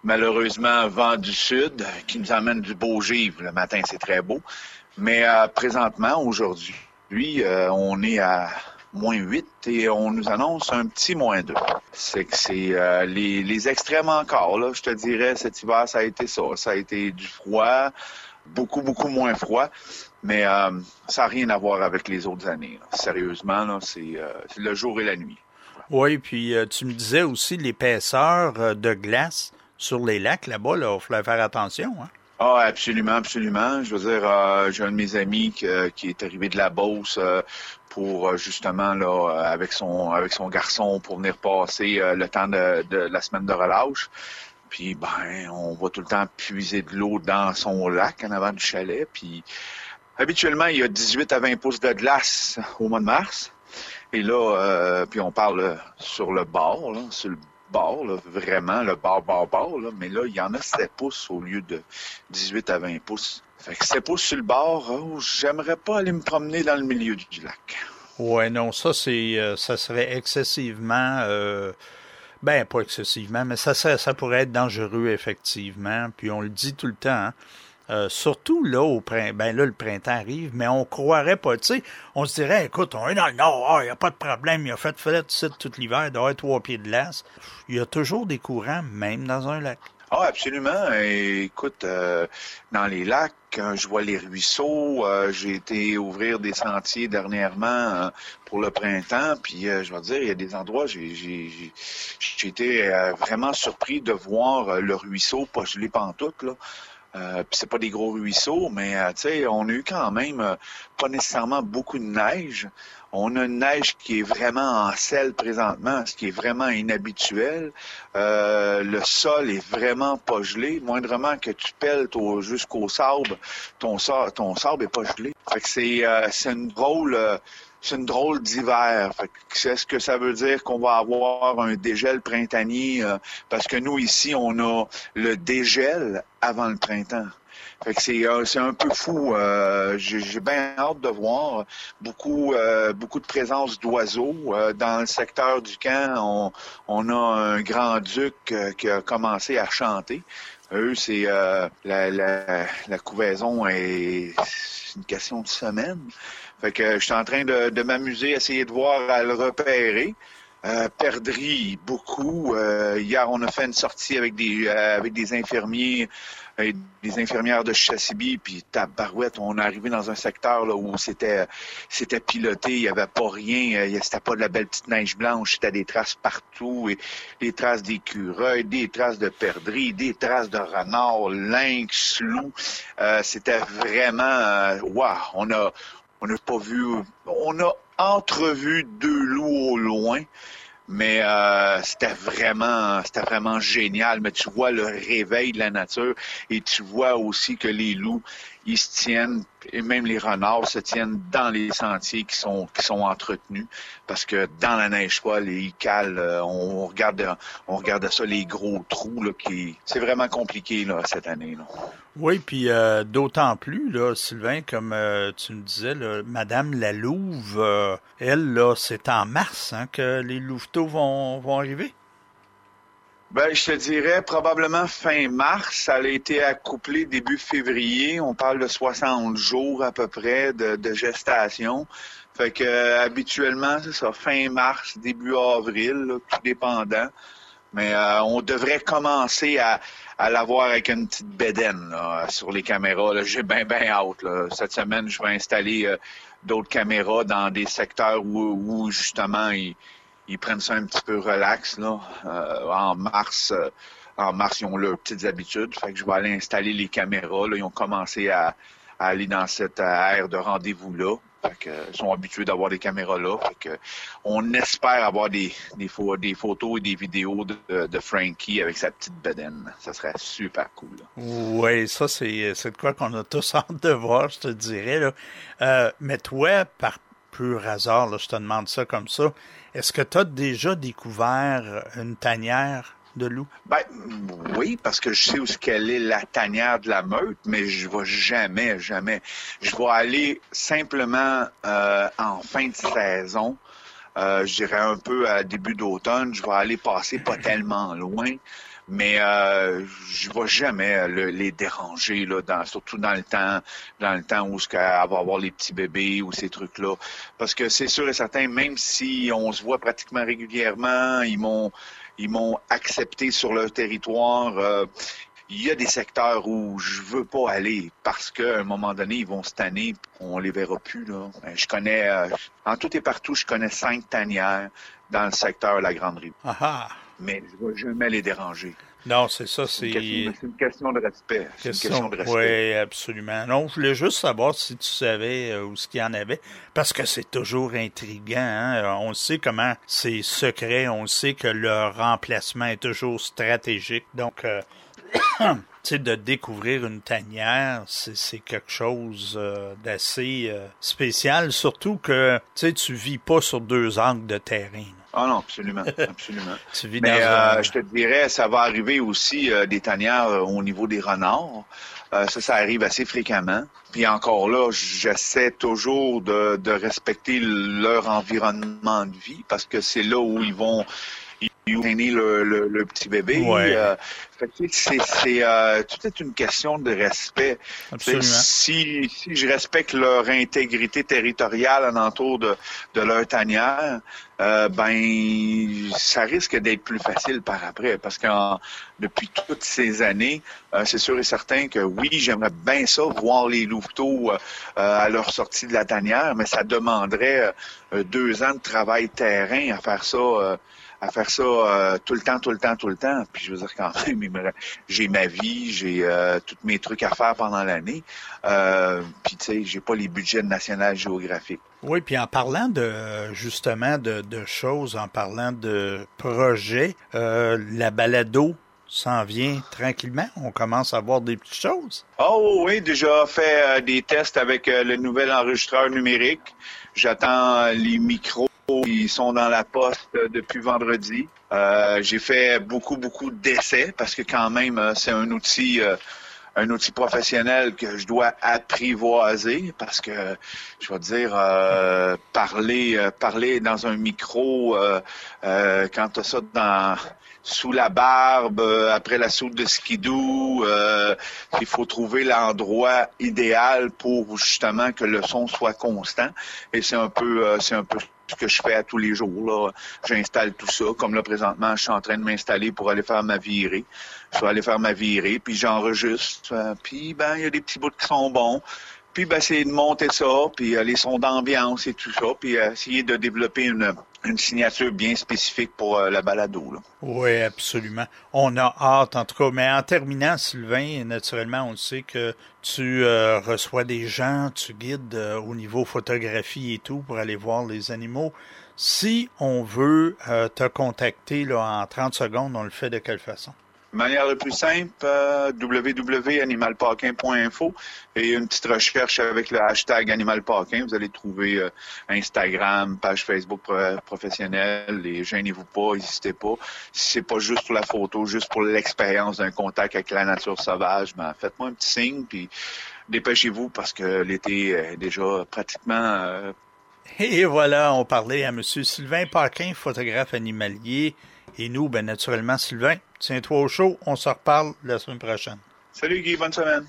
malheureusement vent du sud qui nous amène du beau givre. Le matin, c'est très beau. Mais euh, présentement, aujourd'hui, euh, on est à moins huit et on nous annonce un petit moins deux. C'est que c'est euh, les, les extrêmes encore, là. Je te dirais, cet hiver, ça a été ça. Ça a été du froid, beaucoup, beaucoup moins froid. Mais euh, ça n'a rien à voir avec les autres années. Là. Sérieusement, là, c'est, euh, c'est le jour et la nuit. Oui, puis euh, tu me disais aussi l'épaisseur euh, de glace sur les lacs là-bas, là, il fallait faire attention, hein? Ah, absolument, absolument. Je veux dire, euh, j'ai un de mes amis qui, qui est arrivé de la Beauce euh, pour justement là avec son avec son garçon pour venir passer euh, le temps de, de la semaine de relâche. Puis ben, on va tout le temps puiser de l'eau dans son lac en avant du chalet. Puis habituellement, il y a dix-huit à vingt pouces de glace au mois de mars. Et là, euh, puis on parle sur le bord, là, sur le bord, là, vraiment, le bord, bord, bord, là, mais là, il y en a sept pouces au lieu de dix-huit à vingt pouces. Fait que sept pouces sur le bord, oh, j'aimerais pas aller me promener dans le milieu du lac. Ouais, non, ça, c'est, euh, ça serait excessivement, euh, ben, pas excessivement, mais ça, ça, ça pourrait être dangereux, effectivement, puis on le dit tout le temps, hein. Euh, surtout là, au printemps, ben là, le printemps arrive, mais on croirait pas, tu sais, on se dirait, écoute, on est dans le nord, il n'y a pas de problème, il a fait fret tout l'hiver, il doit avoir trois pieds de glace. Il y a toujours des courants, même dans un lac. Ah, absolument. Et, écoute, euh, dans les lacs, quand je vois les ruisseaux, euh, j'ai été ouvrir des sentiers dernièrement euh, pour le printemps, puis euh, je vais te dire, il y a des endroits, j'ai, j'ai, j'ai, j'ai été euh, vraiment surpris de voir euh, le ruisseau pas gelé pantoute, là. Euh, puis c'est pas des gros ruisseaux, mais euh, tu sais, on a eu quand même euh, pas nécessairement beaucoup de neige. On a une neige qui est vraiment en sel présentement, ce qui est vraiment inhabituel. Euh, le sol est vraiment pas gelé. Moindrement que tu pelles jusqu'au sable, ton, ton sable est pas gelé. Fait que c'est, euh, c'est une drôle... Euh, C'est une drôle d'hiver. Fait que est-ce que ça veut dire qu'on va avoir un dégel printanier? Euh, parce que nous, ici, on a le dégel avant le printemps. Fait que c'est, euh, c'est un peu fou. Euh, j'ai, j'ai bien hâte de voir beaucoup, euh, beaucoup de présence d'oiseaux. Euh, dans le secteur du camp, on, on a un grand-duc euh, qui a commencé à chanter. Eux, c'est euh, la, la, la couvaison est c'est une question de semaine. Fait que je suis en train de, de m'amuser, essayer de voir à le repérer. Euh, perdrix, beaucoup. Euh, hier, on a fait une sortie avec des euh, avec des infirmiers, euh, des infirmières de Chasibi, puis tabarouette, on est arrivé dans un secteur là où c'était c'était piloté, il y avait pas rien, euh, c'était pas de la belle petite neige blanche, c'était des traces partout, et des traces d'écureuils, des traces de perdrix, des traces de renards, lynx, loups. Euh, c'était vraiment, euh, wow, on a On n'a pas vu, on a entrevu deux loups au loin, mais euh, c'était vraiment, c'était vraiment génial. Mais tu vois le réveil de la nature et tu vois aussi que les loups, ils se tiennent, et même les renards se tiennent dans les sentiers qui sont qui sont entretenus, parce que dans la neige folle, ils calent, on regarde, on regarde ça, les gros trous là, qui, c'est vraiment compliqué là cette année là. Oui, puis euh, d'autant plus, là, Sylvain, comme euh, tu me disais, là, Madame la Louve, euh, elle, là, c'est en mars hein, que les louveteaux vont, vont arriver? Ben, je te dirais probablement fin mars. Ça a été accouplé début février. On parle de soixante jours à peu près de, de gestation. Fait que euh, habituellement, c'est ça, fin mars, début avril, là, tout dépendant. Mais euh, on devrait commencer à, à l'avoir avec une petite bédaine là, sur les caméras. Là. J'ai bien, bien hâte. Là. Cette semaine, je vais installer euh, d'autres caméras dans des secteurs où, où justement, ils, ils prennent ça un petit peu relax. Là. Euh, en mars, euh, en mars, ils ont leurs petites habitudes. Fait que je vais aller installer les caméras. Là. Ils ont commencé à, à aller dans cette ère de rendez-vous-là. Fait que, ils sont habitués d'avoir des caméras là. Fait que, on espère avoir des, des, pho- des photos et des vidéos de, de Frankie avec sa petite bedaine. Ça serait super cool. Oui, ça, c'est, c'est de quoi qu'on a tous hâte de voir, je te dirais. Là. Euh, mais toi, par pur hasard, là, je te demande ça comme ça, est-ce que tu as déjà découvert une tanière de loup? Ben oui, parce que je sais où ce qu'elle est la tanière de la meute, mais je vais jamais, jamais. Je vais aller simplement euh, en fin de saison. Euh, je dirais un peu à début d'automne. Je vais aller passer pas tellement loin. mais euh, je ne vais jamais le, les déranger, là, dans, surtout dans le temps, dans le temps où elle va avoir les petits bébés ou ces trucs-là. Parce que c'est sûr et certain, même si on se voit pratiquement régulièrement, ils m'ont ils m'ont accepté sur leur territoire. Euh, il y a des secteurs où je veux pas aller parce qu'à un moment donné, ils vont se tanner, on les verra plus, là. Je connais, euh, en tout et partout, je connais cinq tanières dans le secteur de la Grande Rive. Aha. Mais je ne vais jamais les déranger. Non, c'est ça, c'est... C'est une, c'est une question de respect. C'est question... une question de respect. Oui, absolument. Non, je voulais juste savoir si tu savais euh, où ce qu'il y en avait, parce que c'est toujours intriguant, hein? On sait comment c'est secret, on sait que leur remplacement est toujours stratégique, donc... Euh... tu sais, de découvrir une tanière, c'est, c'est quelque chose euh, d'assez euh, spécial, surtout que, tu sais, tu vis pas sur deux angles de terrain. Ah non, absolument, absolument. Tu vis Mais dans euh, un... je te dirais, ça va arriver aussi euh, des tanières euh, au niveau des renards. Euh, ça, ça arrive assez fréquemment. Puis encore là, j'essaie toujours de, de respecter leur environnement de vie parce que c'est là où ils vont... Ils ont né le, le, le petit bébé. Ouais. Euh, fait que c'est, c'est euh, tout est une question de respect. Absolument. Si, si je respecte leur intégrité territoriale alentour de, de leur tanière, euh, ben ça risque d'être plus facile par après. Parce que en, depuis toutes ces années, euh, c'est sûr et certain que oui, j'aimerais bien ça, voir les louveteaux euh, à leur sortie de la tanière, mais ça demanderait euh, deux ans de travail terrain à faire ça. Euh, à faire ça euh, tout le temps, tout le temps, tout le temps. Puis je veux dire, quand même, j'ai ma vie, j'ai euh, tous mes trucs à faire pendant l'année. Euh, puis tu sais, j'ai pas les budgets de National Geographic. Oui, puis en parlant de justement de, de choses, en parlant de projets, euh, la balado s'en vient tranquillement. On commence à voir des petites choses. Oh oui, déjà fait euh, des tests avec euh, le nouvel enregistreur numérique. J'attends euh, les micros. Ils sont dans la poste depuis vendredi. Euh, j'ai fait beaucoup, beaucoup d'essais parce que quand même, c'est un outil, euh, un outil professionnel que je dois apprivoiser parce que, je vais dire, euh, parler, euh, parler dans un micro euh, euh, quand tu as ça dans... sous la barbe, euh, après la soude de skidoo, euh, il faut trouver l'endroit idéal pour justement que le son soit constant. Et c'est un peu, euh, c'est un peu ce que je fais à tous les jours. Là. J'installe tout ça. Comme là, présentement, je suis en train de m'installer pour aller faire ma virée. Je vais aller faire ma virée, puis j'enregistre. Euh, puis, ben, il y a des petits bouts qui sont bons. Puis, ben, c'est de monter ça, puis euh, les sons d'ambiance et tout ça, puis euh, essayer de développer une, une signature bien spécifique pour euh, la balado. Là. Oui, absolument. On a hâte, en tout cas. Mais en terminant, Sylvain, naturellement, on sait que tu euh, reçois des gens, tu guides euh, au niveau photographie et tout pour aller voir les animaux. Si on veut euh, te contacter là, en trente secondes, on le fait de quelle façon? De manière la plus simple, euh, w w w point animal paquin point info et une petite recherche avec le hashtag Animal Paquin. Vous allez trouver euh, Instagram, page Facebook pro- professionnelle et gênez-vous pas, n'hésitez pas. Si c'est pas juste pour la photo, juste pour l'expérience d'un contact avec la nature sauvage, ben faites-moi un petit signe puis dépêchez-vous parce que l'été est déjà pratiquement... Euh... Et voilà, on parlait à M. Sylvain Paquin, photographe animalier. Et nous, ben naturellement, Sylvain, tiens-toi au chaud, on se reparle la semaine prochaine. Salut Guy, bonne semaine.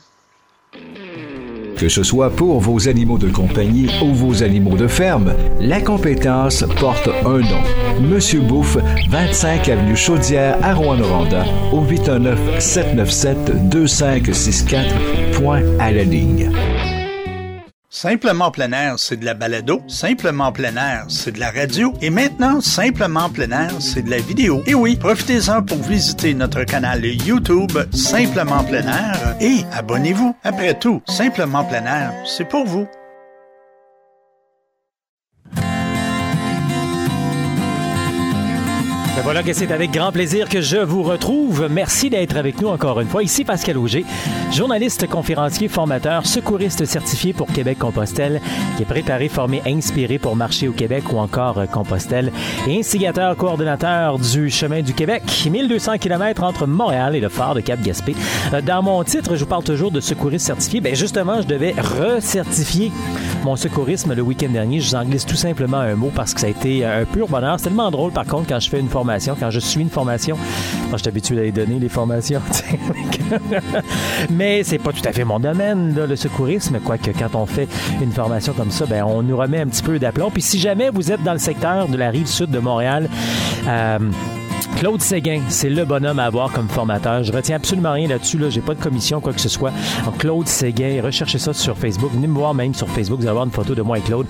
Que ce soit pour vos animaux de compagnie ou vos animaux de ferme, la compétence porte un nom. Monsieur Bouffe, vingt-cinq avenue Chaudière à Rouyn-Noranda, au huit un neuf, sept neuf sept, deux cinq six quatre, point à la ligne. Simplement plein air, c'est de la balado. Simplement plein air, c'est de la radio. Et maintenant, Simplement plein air, c'est de la vidéo. Et oui, profitez-en pour visiter notre canal YouTube Simplement plein air et abonnez-vous. Après tout, Simplement plein air, c'est pour vous. Ben voilà que c'est avec grand plaisir que je vous retrouve. Merci d'être avec nous encore une fois. Ici Pascal Auger, journaliste, conférencier, formateur, secouriste certifié pour Québec-Compostelle, qui est préparé, formé, inspiré pour marcher au Québec ou encore Compostelle, et instigateur, coordonnateur du Chemin du Québec, mille deux cents kilomètres entre Montréal et le phare de Cap-Gaspé. Dans mon titre, je vous parle toujours de secouriste certifié. Ben justement, je devais recertifier mon secourisme le week-end dernier. Je vous en glisse tout simplement un mot parce que ça a été un pur bonheur. C'est tellement drôle, par contre, quand je fais une formation, quand je suis une formation. Moi, je suis habitué à les donner, les formations. Mais c'est pas tout à fait mon domaine, là, le secourisme. Quoique, quand on fait une formation comme ça, ben, on nous remet un petit peu d'aplomb. Puis si jamais vous êtes dans le secteur de la rive sud de Montréal, euh, Claude Séguin, c'est le bonhomme à avoir comme formateur. Je retiens absolument rien là-dessus. Là. J'ai pas de commission, quoi que ce soit. Donc, Claude Séguin, recherchez ça sur Facebook. Venez me voir même sur Facebook. Vous allez avoir une photo de moi et Claude.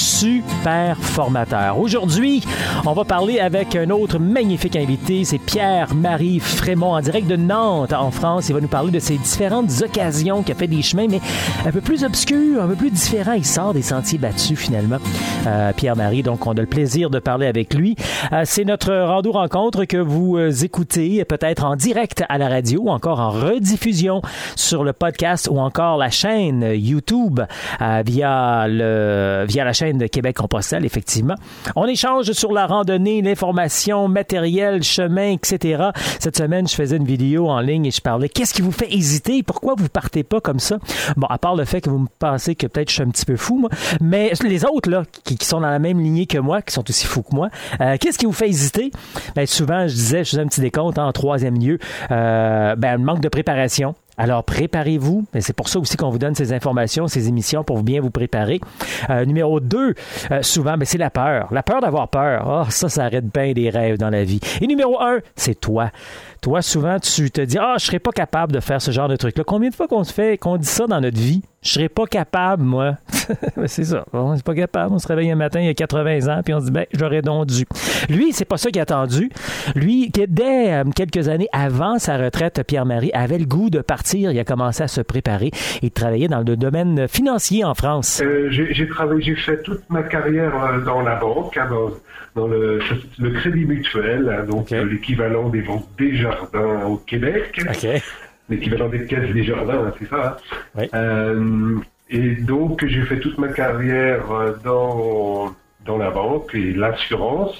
Super formateur. Aujourd'hui, on va parler avec un autre magnifique invité. C'est Pierre-Marie Frémont, en direct de Nantes, en France. Il va nous parler de ses différentes occasions qu'il a fait des chemins, mais un peu plus obscurs, un peu plus différents. Il sort des sentiers battus, finalement. Euh, Pierre-Marie, donc, on a le plaisir de parler avec lui. Euh, c'est notre rando-rencontre que vous écoutez peut-être en direct à la radio ou encore en rediffusion sur le podcast ou encore la chaîne YouTube euh, via le via la chaîne de Québec-Compostelle, effectivement. On échange sur la randonnée, l'information, matériel, chemin, et cetera. Cette semaine, je faisais une vidéo en ligne et je parlais qu'est-ce qui vous fait hésiter? Pourquoi vous partez pas comme ça? Bon, à part le fait que vous me pensez que peut-être je suis un petit peu fou, moi, mais les autres, là, qui, qui sont dans la même lignée que moi, qui sont aussi fous que moi, euh, qu'est-ce qui vous fait hésiter? Ben, souvent, je disais, je faisais un petit décompte hein, en troisième lieu, euh, ben, le manque de préparation. Alors, préparez-vous. Et c'est pour ça aussi qu'on vous donne ces informations, ces émissions pour bien vous préparer. Euh, numéro deux, euh, souvent, ben, c'est la peur. La peur d'avoir peur. Oh, ça, ça arrête bien des rêves dans la vie. Et numéro un, c'est toi. Toi, souvent, tu te dis, ah, oh, je serais pas capable de faire ce genre de truc-là. Combien de fois qu'on se fait, qu'on dit ça dans notre vie? Je serais pas capable, moi. C'est ça. On n'est pas capable. On se réveille un matin, il y a quatre-vingts ans, puis on se dit, ben, j'aurais donc dû. Lui, c'est pas ça qu'il a attendu. Lui, dès euh, quelques années avant sa retraite, Pierre-Marie avait le goût de partir. Il a commencé à se préparer et travailler dans le domaine financier en France. Euh, j'ai, j'ai travaillé, j'ai fait toute ma carrière euh, dans la banque, hein, dans, dans le, le Crédit Mutuel, hein, donc okay. euh, l'équivalent des banques Desjardins au Québec. Okay. L'équivalent des caisses Desjardins, hein, c'est ça. Hein. Oui. Euh, et donc, j'ai fait toute ma carrière dans, dans la banque et l'assurance.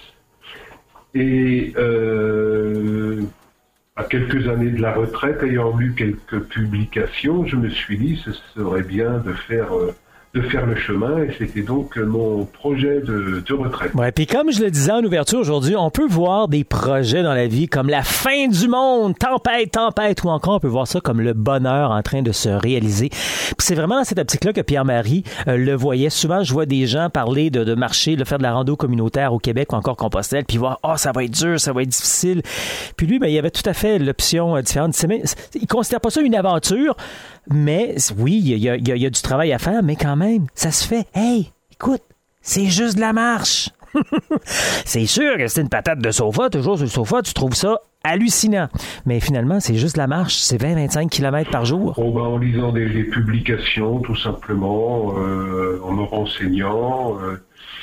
Et euh, à quelques années de la retraite, ayant lu quelques publications, je me suis dit ce serait bien de faire... Euh, de faire le chemin, et c'était donc mon projet de, de retraite. Ouais, puis comme je le disais en ouverture aujourd'hui, on peut voir des projets dans la vie comme la fin du monde, tempête, tempête, ou encore on peut voir ça comme le bonheur en train de se réaliser. Puis c'est vraiment dans cette optique-là que Pierre-Marie euh, le voyait. Souvent, je vois des gens parler de, de marcher, de faire de la rando communautaire au Québec ou encore Compostelle, puis voir, oh, ça va être dur, ça va être difficile. Puis lui, ben, il y avait tout à fait l'option euh, différente. Il considère pas ça une aventure, mais oui, il y a, il y a, il y a du travail à faire, mais quand même, ça se fait. Hey, écoute, c'est juste de la marche. C'est sûr que c'est une patate de sofa, toujours sur le sofa, tu trouves ça hallucinant. Mais finalement, c'est juste de la marche, c'est vingt à vingt-cinq kilomètres par jour. Oh ben, en lisant des, des publications, tout simplement, euh, en me renseignant, euh,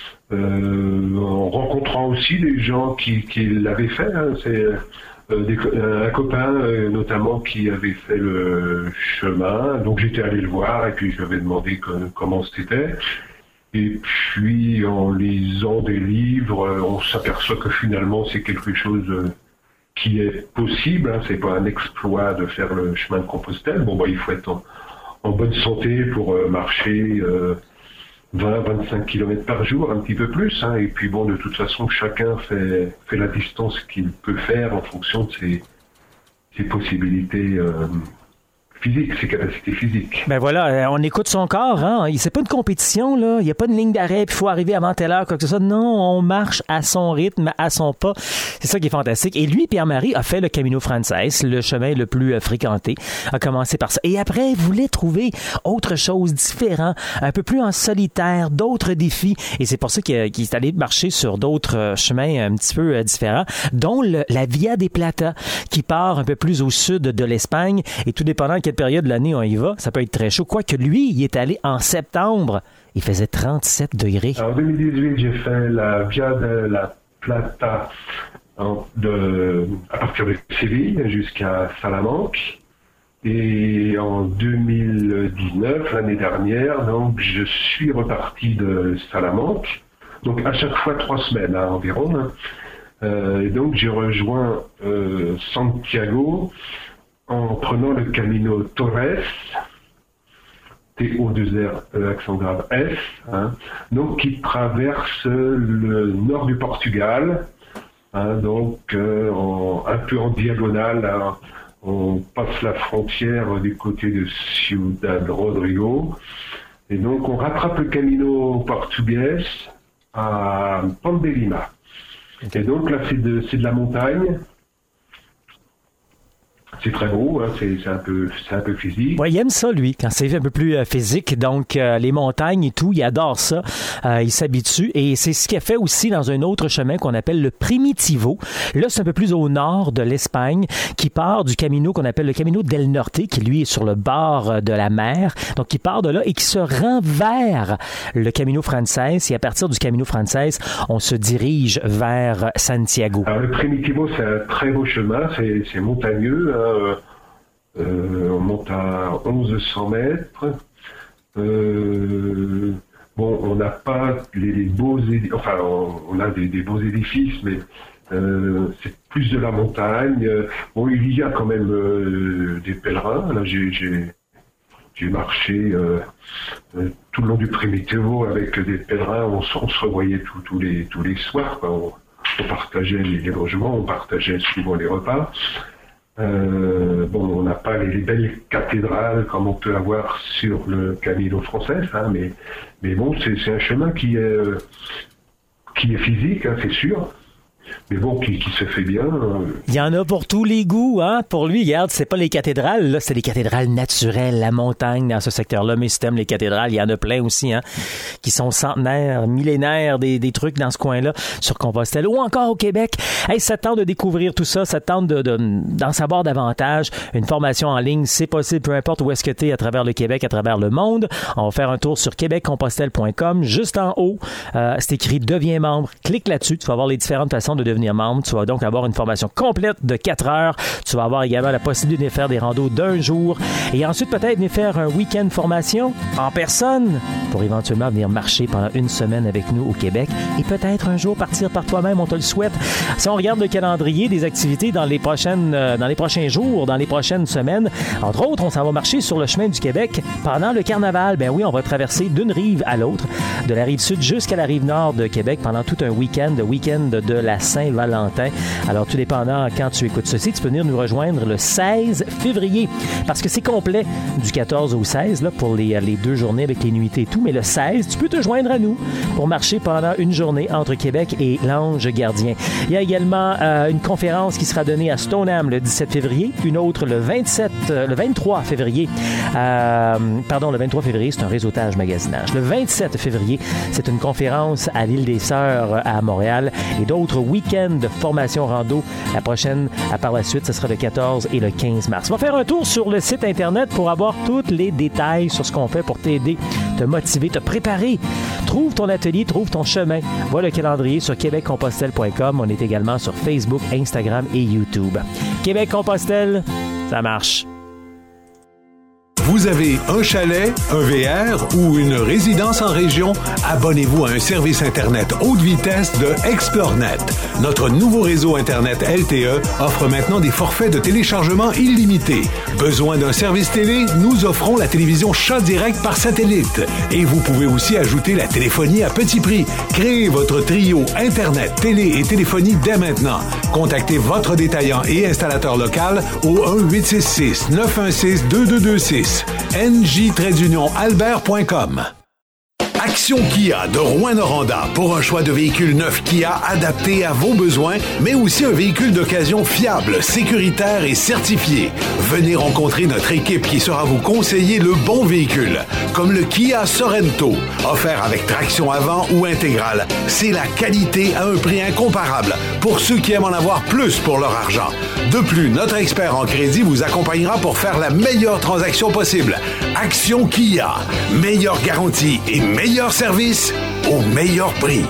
euh, en rencontrant aussi des gens qui, qui l'avaient fait. Hein, c'est... Euh, des, euh, un copain euh, notamment qui avait fait le chemin, donc j'étais allé le voir et puis je lui avais demandé que, comment c'était. Et puis en lisant des livres, euh, on s'aperçoit que finalement c'est quelque chose euh, qui est possible. Hein, c'est pas un exploit de faire le chemin de Compostelle. Bon bah il faut être en, en bonne santé pour euh, marcher euh, vingt à vingt-cinq kilomètres par jour, un petit peu plus. Hein, et puis bon, de toute façon, chacun fait, fait la distance qu'il peut faire en fonction de ses, ses possibilités euh, physiques, ses capacités physiques. Ben voilà, on écoute son corps. Hein? C'est pas une compétition, là. Il n'y a pas une ligne d'arrêt, puis il faut arriver avant telle heure, quoi que ce soit. Non, on marche à son rythme, à son pas. C'est ça qui est fantastique. Et lui, Pierre-Marie, a fait le Camino Frances, le chemin le plus euh, fréquenté. A commencé par ça. Et après, il voulait trouver autre chose, différent, un peu plus en solitaire, d'autres défis. Et c'est pour ça qu'il, qu'il est allé marcher sur d'autres euh, chemins un petit peu euh, différents, dont le, la Via des Plata, qui part un peu plus au sud de l'Espagne. Et tout dépendant de quelle période de l'année on y va, ça peut être très chaud. Quoique lui, il est allé en septembre. Il faisait trente-sept degrés. En deux mille dix-huit, j'ai fait la Via de la Plata en, de, à partir de Séville jusqu'à Salamanque. Et en deux mille dix-neuf, l'année dernière, donc je suis reparti de Salamanque. Donc à chaque fois trois semaines hein, environ. Hein. Euh, et donc j'ai rejoint euh, Santiago en prenant le Camino Torres, T O deux R E accent grave S, hein, donc qui traverse le nord du Portugal, hein, donc euh, en, un peu en diagonale, hein, on passe la frontière du côté de Ciudad Rodrigo, et donc on rattrape le Camino Portugués à Pont de Lima. Et donc là c'est de, c'est de la montagne. C'est très beau, hein, c'est, c'est, un peu, c'est un peu physique. Oui, il aime ça, lui, quand c'est un peu plus euh, physique. Donc, euh, les montagnes et tout, il adore ça. Euh, il s'habitue. Et c'est ce qu'il a fait aussi dans un autre chemin qu'on appelle le Primitivo. Là, c'est un peu plus au nord de l'Espagne, qui part du Camino qu'on appelle le Camino del Norte, qui, lui, est sur le bord de la mer. Donc, qui part de là et qui se rend vers le Camino Frances. Et à partir du Camino Frances, on se dirige vers Santiago. Alors, le Primitivo, c'est un très beau chemin. C'est, c'est montagneux, hein. Euh, euh, on monte à onze cents mètres. Euh, bon, on n'a pas les, les beaux édifices, enfin, on, on a des, des beaux édifices, mais euh, c'est plus de la montagne. Bon, il y a quand même euh, des pèlerins. Là, j'ai, j'ai, j'ai marché euh, euh, tout le long du Primitivo avec des pèlerins. On, on se revoyait tous, tous les tous les soirs. Quoi. On, on partageait les, les logements, on partageait souvent les repas. Euh, bon, on n'a pas les, les belles cathédrales comme on peut avoir sur le Camino Frances, hein, mais, mais bon, c'est, c'est un chemin qui est, euh, qui est physique, hein, c'est sûr, mais bon, qui, qui se fait bien. Euh. Il y en a pour tous les goûts, hein. Pour lui, regarde, c'est pas les cathédrales, là, c'est les cathédrales naturelles, la montagne dans ce secteur-là, mais si t'aimes les cathédrales, il y en a plein aussi, hein, qui sont centenaires, millénaires, des, des trucs dans ce coin-là, sur Compostelle, ou encore au Québec. Hey, ça tente de découvrir tout ça, ça tente de, de, d'en savoir davantage. Une formation en ligne, c'est possible, peu importe où est-ce que t'es à travers le Québec, à travers le monde. On va faire un tour sur québec compostelle point com. Juste en haut, euh, c'est écrit « Deviens membre ». Clique là-dessus, tu vas voir les différentes façons de devenir membre. Tu vas donc avoir une formation complète de quatre heures. Tu vas avoir également la possibilité de faire des randos d'un jour. Et ensuite, peut-être venir faire un week-end formation en personne pour éventuellement venir marcher pendant une semaine avec nous au Québec. Et peut-être un jour partir par toi-même, on te le souhaite. Si on regarde le calendrier des activités dans les prochaines, euh, dans les prochains jours, dans les prochaines semaines, entre autres, on s'en va marcher sur le chemin du Québec pendant le carnaval. Ben oui, on va traverser d'une rive à l'autre, de la rive sud jusqu'à la rive nord de Québec pendant tout un week-end, le week-end de la Saint-Valentin. Alors, tout dépendant quand tu écoutes ceci, tu peux venir nous rejoindre le seize février, parce que c'est complet du quatorze au seize, là, pour les, les deux journées avec les nuitées et tout, mais le seize, tu peux te joindre à nous pour marcher pendant une journée entre Québec et l'Ange Gardien. Il y a également euh, une conférence qui sera donnée à Stoneham le dix-sept février, une autre le vingt-sept, euh, le vingt-trois février. Euh, pardon, le vingt-trois février, c'est un réseautage magasinage. Le vingt-sept février, c'est une conférence à l'Île des Sœurs à Montréal et d'autres week-ends de formation rando. La prochaine, à par la suite, ce sera le quatorze et le quinze mars. On va faire un tour sur le site Internet pour avoir tous les détails sur ce qu'on fait pour t'aider, te motiver, te préparer. Trouve ton atelier, trouve ton chemin. Vois le calendrier sur québec compostelle point com. On est également sur Facebook, Instagram et YouTube. Québec-Compostelle, ça marche. Vous avez un chalet, un V R ou une résidence en région? Abonnez-vous à un service Internet haute vitesse de ExploreNet. Notre nouveau réseau Internet L T E offre maintenant des forfaits de téléchargement illimités. Besoin d'un service télé? Nous offrons la télévision Chat Direct par satellite. Et vous pouvez aussi ajouter la téléphonie à petit prix. Créez votre trio Internet, télé et téléphonie dès maintenant. Contactez votre détaillant et installateur local au un huit six six neuf un six deux deux deux six. N J albert point com. Action Kia de Rouyn-Noranda pour un choix de véhicules neufs Kia adaptés à vos besoins, mais aussi un véhicule d'occasion fiable, sécuritaire et certifié. Venez rencontrer notre équipe qui saura vous conseiller le bon véhicule, comme le Kia Sorento, offert avec traction avant ou intégrale. C'est la qualité à un prix incomparable pour ceux qui aiment en avoir plus pour leur argent. De plus, notre expert en crédit vous accompagnera pour faire la meilleure transaction possible. Action Kia, meilleure garantie et meilleur service au meilleur prix.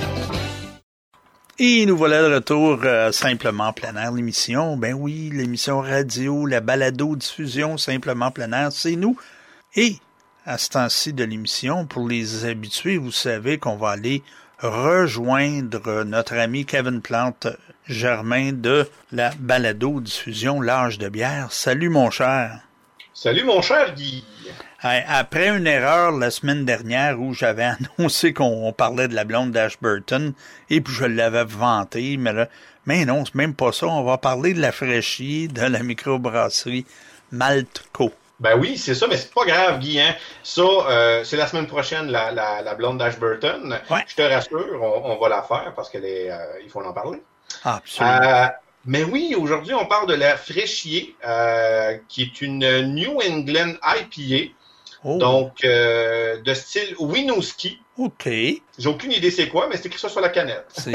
Et nous voilà de retour euh, Simplement Plein Air, l'émission. Ben oui, l'émission radio, la balado-diffusion Simplement Plein Air, c'est nous. Et à ce temps-ci de l'émission, pour les habitués, vous savez qu'on va aller rejoindre notre ami Kevin Plante Germain de la balado-diffusion L'Âge de bière. Salut mon cher. Salut, mon cher Guy. Après une erreur la semaine dernière où j'avais annoncé qu'on parlait de la blonde d'Ashburton et puis je l'avais vanté, mais là, mais non, c'est même pas ça. On va parler de la fraîchie de la microbrasserie Maltco. Ben oui, c'est ça, mais c'est pas grave, Guy. Hein? Ça, euh, c'est la semaine prochaine, la, la, la blonde d'Ashburton. Ouais. Je te rassure, on, on va la faire parce qu'il euh, faut en parler. Ah, absolument. Euh, mais oui, aujourd'hui, on parle de la fraîchier, euh, qui est une New England I P A. Oh. Donc, euh, de style Winooski. OK. J'ai aucune idée c'est quoi, mais c'est écrit ça sur la canette. C'est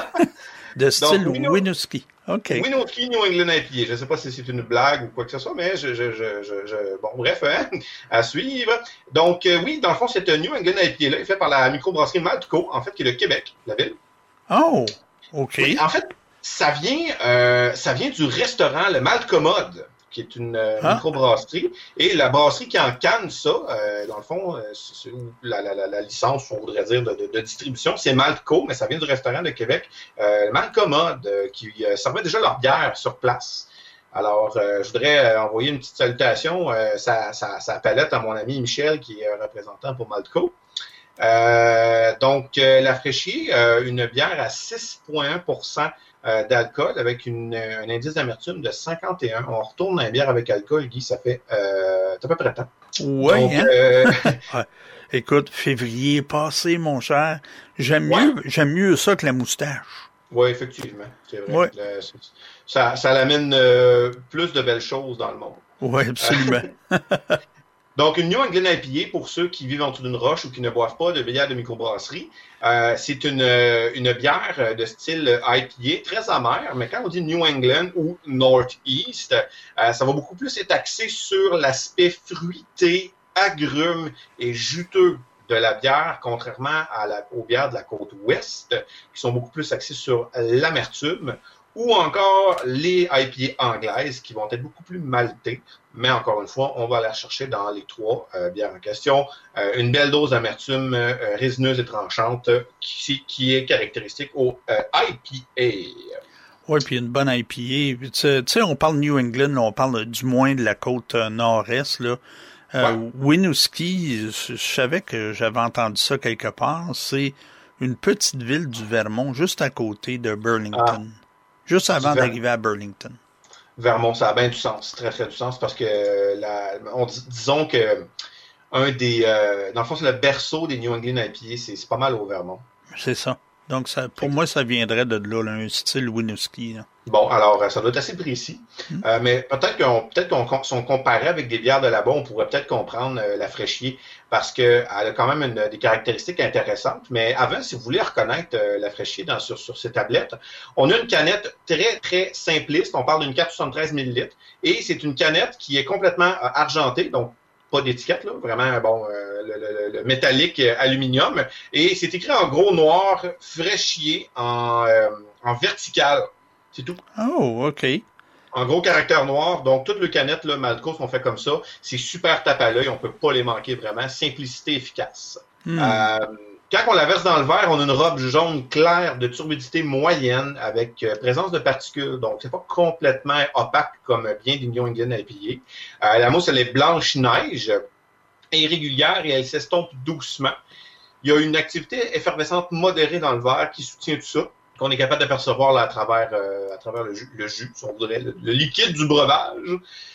de style Winooski. OK. Winooski New England I P A. Je ne sais pas si c'est une blague ou quoi que ce soit, mais je... je, je, je, je... Bon, bref, hein, à suivre. Donc, euh, oui, dans le fond, cette New England I P A-là est faite par la microbrasserie Maltco, en fait, qui est le Québec, la ville. Oh, OK. Oui, en fait, ça vient, euh, ça vient du restaurant Le Maltcommode, qui est une euh, ah. microbrasserie. Et la brasserie qui encanne ça, euh, dans le fond, euh, c'est, la, la, la, la licence, on voudrait dire, de, de, de distribution, c'est Maltco, mais ça vient du restaurant de Québec, euh, Maltcommode, euh, qui euh, servait déjà leur bière sur place. Alors, euh, je voudrais euh, envoyer une petite salutation, euh, sa, sa, sa palette à mon ami Michel, qui est représentant pour Maltco. Euh, donc, euh, la fraîchie, euh, une bière à six virgule un pour cent euh, d'alcool avec une, un indice d'amertume de cinquante et un. On retourne dans la bière avec alcool, Guy, ça fait euh, à peu près temps. Oui, donc, hein? euh... ouais. Écoute, février passé, mon cher, j'aime ouais. mieux, j'aime mieux ça que la moustache. Oui, effectivement, c'est vrai. Ouais. Le, ça, ça l'amène euh, plus de belles choses dans le monde. Oui, absolument. Donc, une New England I P A, pour ceux qui vivent en dessous d'une roche ou qui ne boivent pas de bière de microbrasserie, euh, c'est une, une bière de style I P A très amère, mais quand on dit New England ou Northeast, euh, ça va beaucoup plus être axé sur l'aspect fruité, agrume et juteux de la bière, contrairement à la, aux bières de la côte ouest, qui sont beaucoup plus axées sur l'amertume, ou encore les I P A anglaises, qui vont être beaucoup plus maltées. Mais encore une fois, on va aller chercher dans les trois euh, bières en question euh, une belle dose d'amertume euh, résineuse et tranchante euh, qui, qui est caractéristique au euh, I P A. Oui, puis une bonne I P A. Tu sais, on parle New England, là, on parle du moins de la côte euh, nord-est. Là. Euh, ouais. Winooski, je savais que j'avais entendu ça quelque part. C'est une petite ville du Vermont, juste à côté de Burlington. Ah. Juste avant d'arriver à Burlington. Vermont, ça a bien du sens, très très du sens, parce que la, on dit, disons que un des, euh, dans le fond, c'est le berceau des New England I P A, c'est, c'est pas mal au Vermont. C'est ça. Donc, ça, pour moi, ça viendrait de là, là un style Winooski. Là. Bon, alors, ça doit être assez précis. Mm. Euh, mais peut-être qu'on, peut-être qu'on, si on comparait avec des bières de là-bas, on pourrait peut-être comprendre euh, la fraîchier, parce qu'elle a quand même une, des caractéristiques intéressantes. Mais avant, si vous voulez reconnaître euh, la fraîchier dans, sur, sur ces tablettes, on a une canette très, très simpliste. On parle d'une quatre cent soixante-treize millilitres. Et c'est une canette qui est complètement euh, argentée, donc pas d'étiquette, là, vraiment, bon, euh, le, le, le métallique euh, aluminium. Et c'est écrit en gros noir, fraîchier, en, euh, en vertical. C'est tout. Oh, OK. En gros caractère noir. Donc, toutes les canettes, là, Maltco sont fait comme ça. C'est super tape à l'œil. On peut pas les manquer vraiment. Simplicité efficace. Mm. Euh, quand on la verse dans le verre, on a une robe jaune claire de turbidité moyenne avec euh, présence de particules. Donc, c'est pas complètement opaque comme bien des New England I P A. Euh, la mousse, elle est blanche-neige, irrégulière et elle s'estompe doucement. Il y a une activité effervescente modérée dans le verre qui soutient tout ça, qu'on est capable d'apercevoir là, à travers, euh, à travers le jus, le jus, si on voudrait, le, le liquide du breuvage.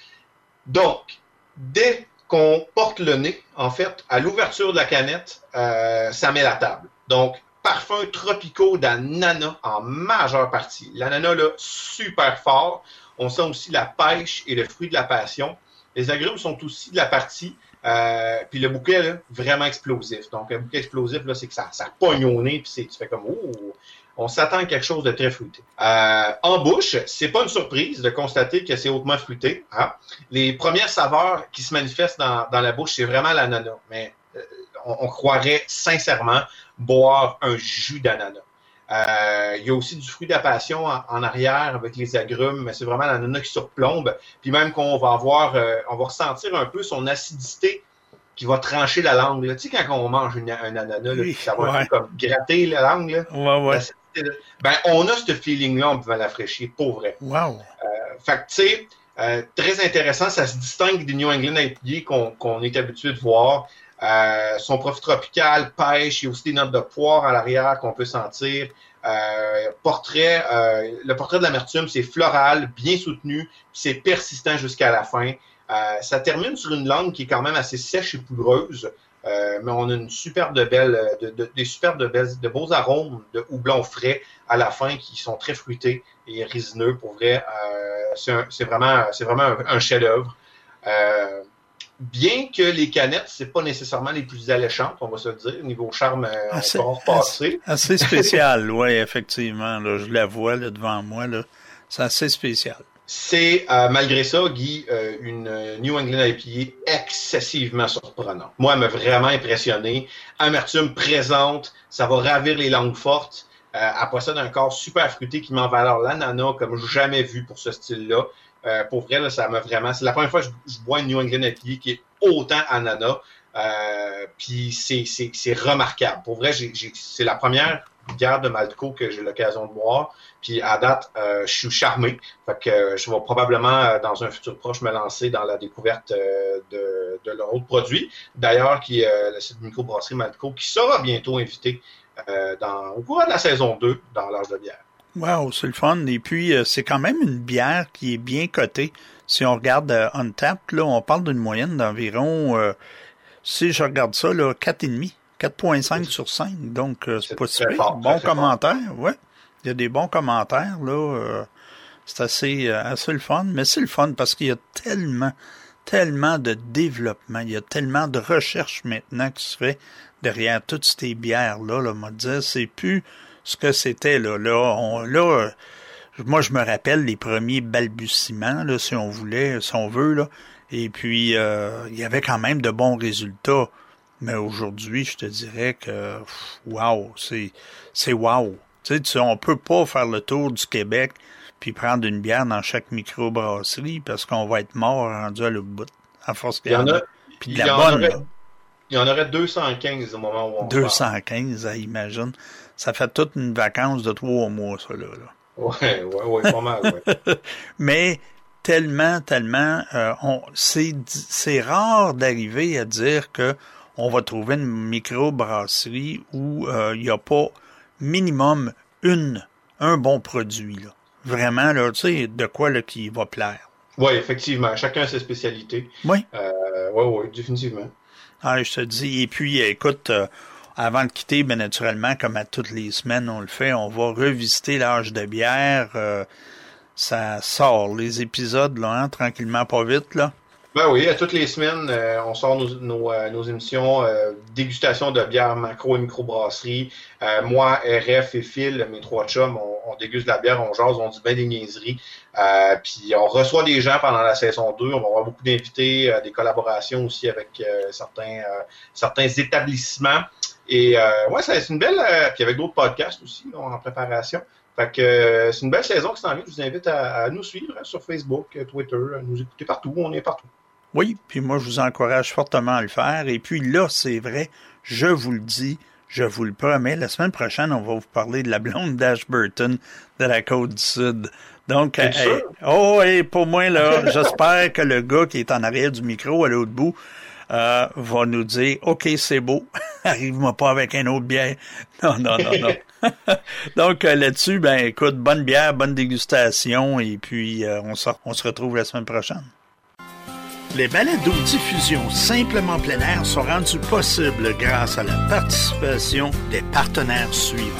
Donc, dès qu'on porte le nez, en fait, à l'ouverture de la canette, euh, ça met la table. Donc, parfums tropicaux d'ananas en majeure partie. L'ananas, là, super fort. On sent aussi la pêche et le fruit de la passion. Les agrumes sont aussi de la partie. Euh, puis le bouquet, là, vraiment explosif. Donc, un bouquet explosif, là, c'est que ça, ça pogne au nez, puis c'est, tu fais comme, oh, on s'attend à quelque chose de très fruité. Euh, en bouche, c'est pas une surprise de constater que c'est hautement fruité. Hein? Les premières saveurs qui se manifestent dans, dans la bouche, c'est vraiment l'ananas. Mais euh, on, on croirait sincèrement boire un jus d'ananas. Euh, il y a aussi du fruit de la passion en, en arrière avec les agrumes, mais c'est vraiment l'ananas qui surplombe. Puis même qu'on va avoir, euh, on va ressentir un peu son acidité qui va trancher la langue. Là. Tu sais, quand on mange une, un ananas, là, ça va ouais. un peu comme gratter la langue. Là. Ouais, ouais. Ben, on a ce feeling-là en buvant la fraîchie, pour vrai. Wow. Euh, fait que, tu sais, Euh, très intéressant, ça se distingue des New England I P A qu'on, qu'on est habitué de voir. Euh, son profil tropical, pêche, il y a aussi des notes de poire à l'arrière qu'on peut sentir. Euh, portrait, euh, le portrait de l'amertume, c'est floral, bien soutenu, c'est persistant jusqu'à la fin. Euh, ça termine sur une langue qui est quand même assez sèche et poudreuse, euh, mais on a une superbe de belle, de, de, des superbes de, belles, de beaux arômes de houblon frais à la fin qui sont très fruités et résineux. Pour vrai, euh, c'est, un, c'est vraiment, c'est vraiment un, un chef-d'œuvre. Euh, Bien que les canettes, c'est pas nécessairement les plus alléchantes, on va se le dire, niveau charme, assez, on peut en repasser. Assez, assez spécial, oui, effectivement. Là, je la vois là, devant moi, là. C'est assez spécial. C'est, euh, malgré ça, Guy, euh, une New England I P A excessivement surprenante. Moi, elle m'a vraiment impressionné. Amertume présente, ça va ravir les langues fortes. Euh, elle possède un corps super fruité qui met en valeur l'ananas comme jamais vu pour ce style-là. Euh, pour vrai, là, ça m'a vraiment... C'est la première fois que je, je bois une New England I P A qui est autant ananas. Euh, Puis c'est, c'est, c'est remarquable. Pour vrai, j'ai, j'ai, c'est la première bière de Maltco que j'ai l'occasion de boire. Puis à date, euh, je suis charmé. Fait que euh, je vais probablement, euh, dans un futur proche, me lancer dans la découverte euh, de, de leur autre produit. D'ailleurs, qui euh, cette microbrasserie Maltco, qui sera bientôt invitée euh, dans, au courant de la saison deux dans l'âge de bière. Wow, c'est le fun. Et puis, euh, c'est quand même une bière qui est bien cotée. Si on regarde euh, Untappd, là, on parle d'une moyenne d'environ, euh, si je regarde ça, là, quatre virgule cinq, quatre virgule cinq sur cinq. Donc, euh, c'est, c'est pas si pire. Bon commentaire, ouais. Il y a des bons commentaires, là. Euh, c'est assez, euh, assez le fun. Mais c'est le fun parce qu'il y a tellement, tellement de développement. Il y a tellement de recherche maintenant qui se fait derrière toutes ces bières-là, là. On va dire, c'est plus ce que c'était, là. Là, on, là, moi, je me rappelle les premiers balbutiements, là, si on voulait, si on veut, là. Et puis, euh, il y avait quand même de bons résultats. Mais aujourd'hui, je te dirais que, wow, c'est, c'est wow. Tu sais, tu, on peut pas faire le tour du Québec puis prendre une bière dans chaque microbrasserie parce qu'on va être mort rendu à l'autre bout. À force qu'il y en a. Puis de la bonne, aurait, là. Il y en aurait deux cent quinze au moment où on deux cent quinze, ah, imagine. Ça fait toute une vacance de trois mois, ça, là. là. Ouais, ouais, ouais, pas mal, ouais. Mais tellement, tellement, euh, on, c'est, c'est rare d'arriver à dire que on va trouver une microbrasserie où euh, il n'y a pas minimum une, un bon produit, là. Vraiment, là, tu sais, de quoi, là, qui va plaire. Oui, effectivement. Chacun a ses spécialités. Oui. Euh, oui, oui, définitivement. Ah, je te dis. Et puis, écoute, euh, avant de quitter, bien naturellement, comme à toutes les semaines, on le fait, on va revisiter l'âge de bière. Euh, ça sort, les épisodes, là, hein, tranquillement, pas vite, là. Ben oui, à toutes les semaines, euh, on sort nos, nos, euh, nos émissions euh, dégustation de bière macro et microbrasserie. Euh, moi, R F et Phil, mes trois chums, on, on déguste de la bière, on jase, on dit bien des niaiseries. Euh, puis on reçoit des gens pendant la saison deux. On va avoir beaucoup d'invités, euh, des collaborations aussi avec euh, certains, euh, certains établissements. Et euh, ouais, c'est une belle... Euh, puis avec d'autres podcasts aussi là, en préparation. Fait que euh, c'est une belle saison qui s'en vient. Je vous invite à, à nous suivre hein, sur Facebook, Twitter, à nous écouter partout. On est partout. Oui, puis moi, je vous encourage fortement à le faire. Et puis là, c'est vrai, je vous le dis, je vous le promets, la semaine prochaine, on va vous parler de la blonde d'Ashburton de la Côte-du-Sud. Donc, euh, hey, oh, et pour moi, là, j'espère que le gars qui est en arrière du micro, à l'autre bout, euh, va nous dire, OK, c'est beau, arrive-moi pas avec un autre bière. Non, non, non, non. Donc, euh, là-dessus, ben, écoute, bonne bière, bonne dégustation, et puis euh, on, se, on se retrouve la semaine prochaine. Les balados-diffusions Simplement plein air sont rendues possibles grâce à la participation des partenaires suivants.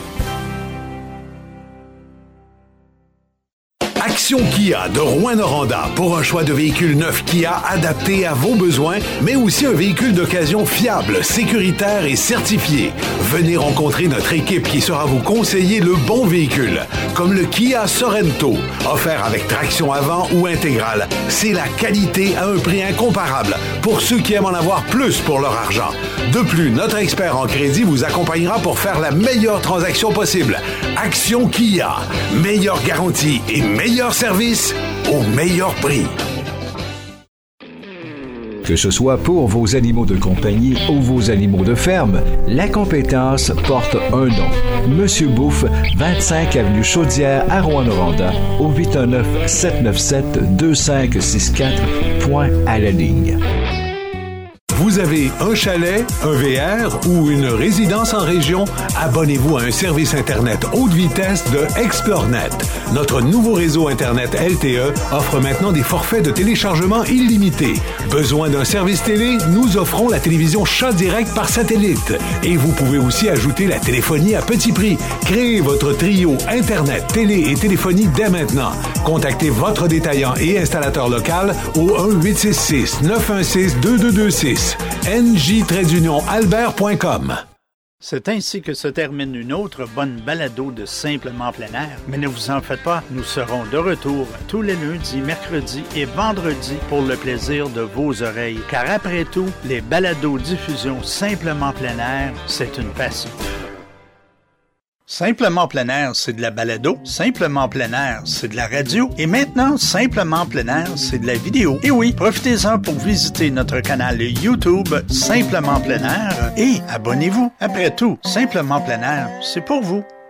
Action Kia de Rouyn-Noranda pour un choix de véhicules neufs Kia adapté à vos besoins, mais aussi un véhicule d'occasion fiable, sécuritaire et certifié. Venez rencontrer notre équipe qui saura vous conseiller le bon véhicule, comme le Kia Sorento, offert avec traction avant ou intégrale. C'est la qualité à un prix incomparable pour ceux qui aiment en avoir plus pour leur argent. De plus, notre expert en crédit vous accompagnera pour faire la meilleure transaction possible. Action Kia, meilleure garantie et meilleur service au meilleur prix. Que ce soit pour vos animaux de compagnie ou vos animaux de ferme, la compétence porte un nom. Monsieur Bouffe, vingt-cinq avenue Chaudière à Rouyn-Noranda, au huit un neuf, sept neuf sept, deux cinq six quatre, point à la ligne. Vous avez un chalet, un V R ou une résidence en région? Abonnez-vous à un service Internet haute vitesse de ExploreNet. Notre nouveau réseau Internet L T E offre maintenant des forfaits de téléchargement illimités. Besoin d'un service télé? Nous offrons la télévision Chat Direct par satellite. Et vous pouvez aussi ajouter la téléphonie à petit prix. Créez votre trio Internet, télé et téléphonie dès maintenant. Contactez votre détaillant et installateur local au un huit six six, neuf un six, deux deux deux six. N J albert point com. C'est ainsi que se termine une autre bonne balado de Simplement plein air. Mais ne vous en faites pas, nous serons de retour tous les lundis, mercredis et vendredis pour le plaisir de vos oreilles. Car après tout, les balados diffusion Simplement plein air, c'est une passion. Simplement plein air, c'est de la balado. Simplement plein air, c'est de la radio. Et maintenant, Simplement plein air, c'est de la vidéo. Et oui, profitez-en pour visiter notre canal YouTube Simplement plein air et abonnez-vous. Après tout, Simplement plein air, c'est pour vous.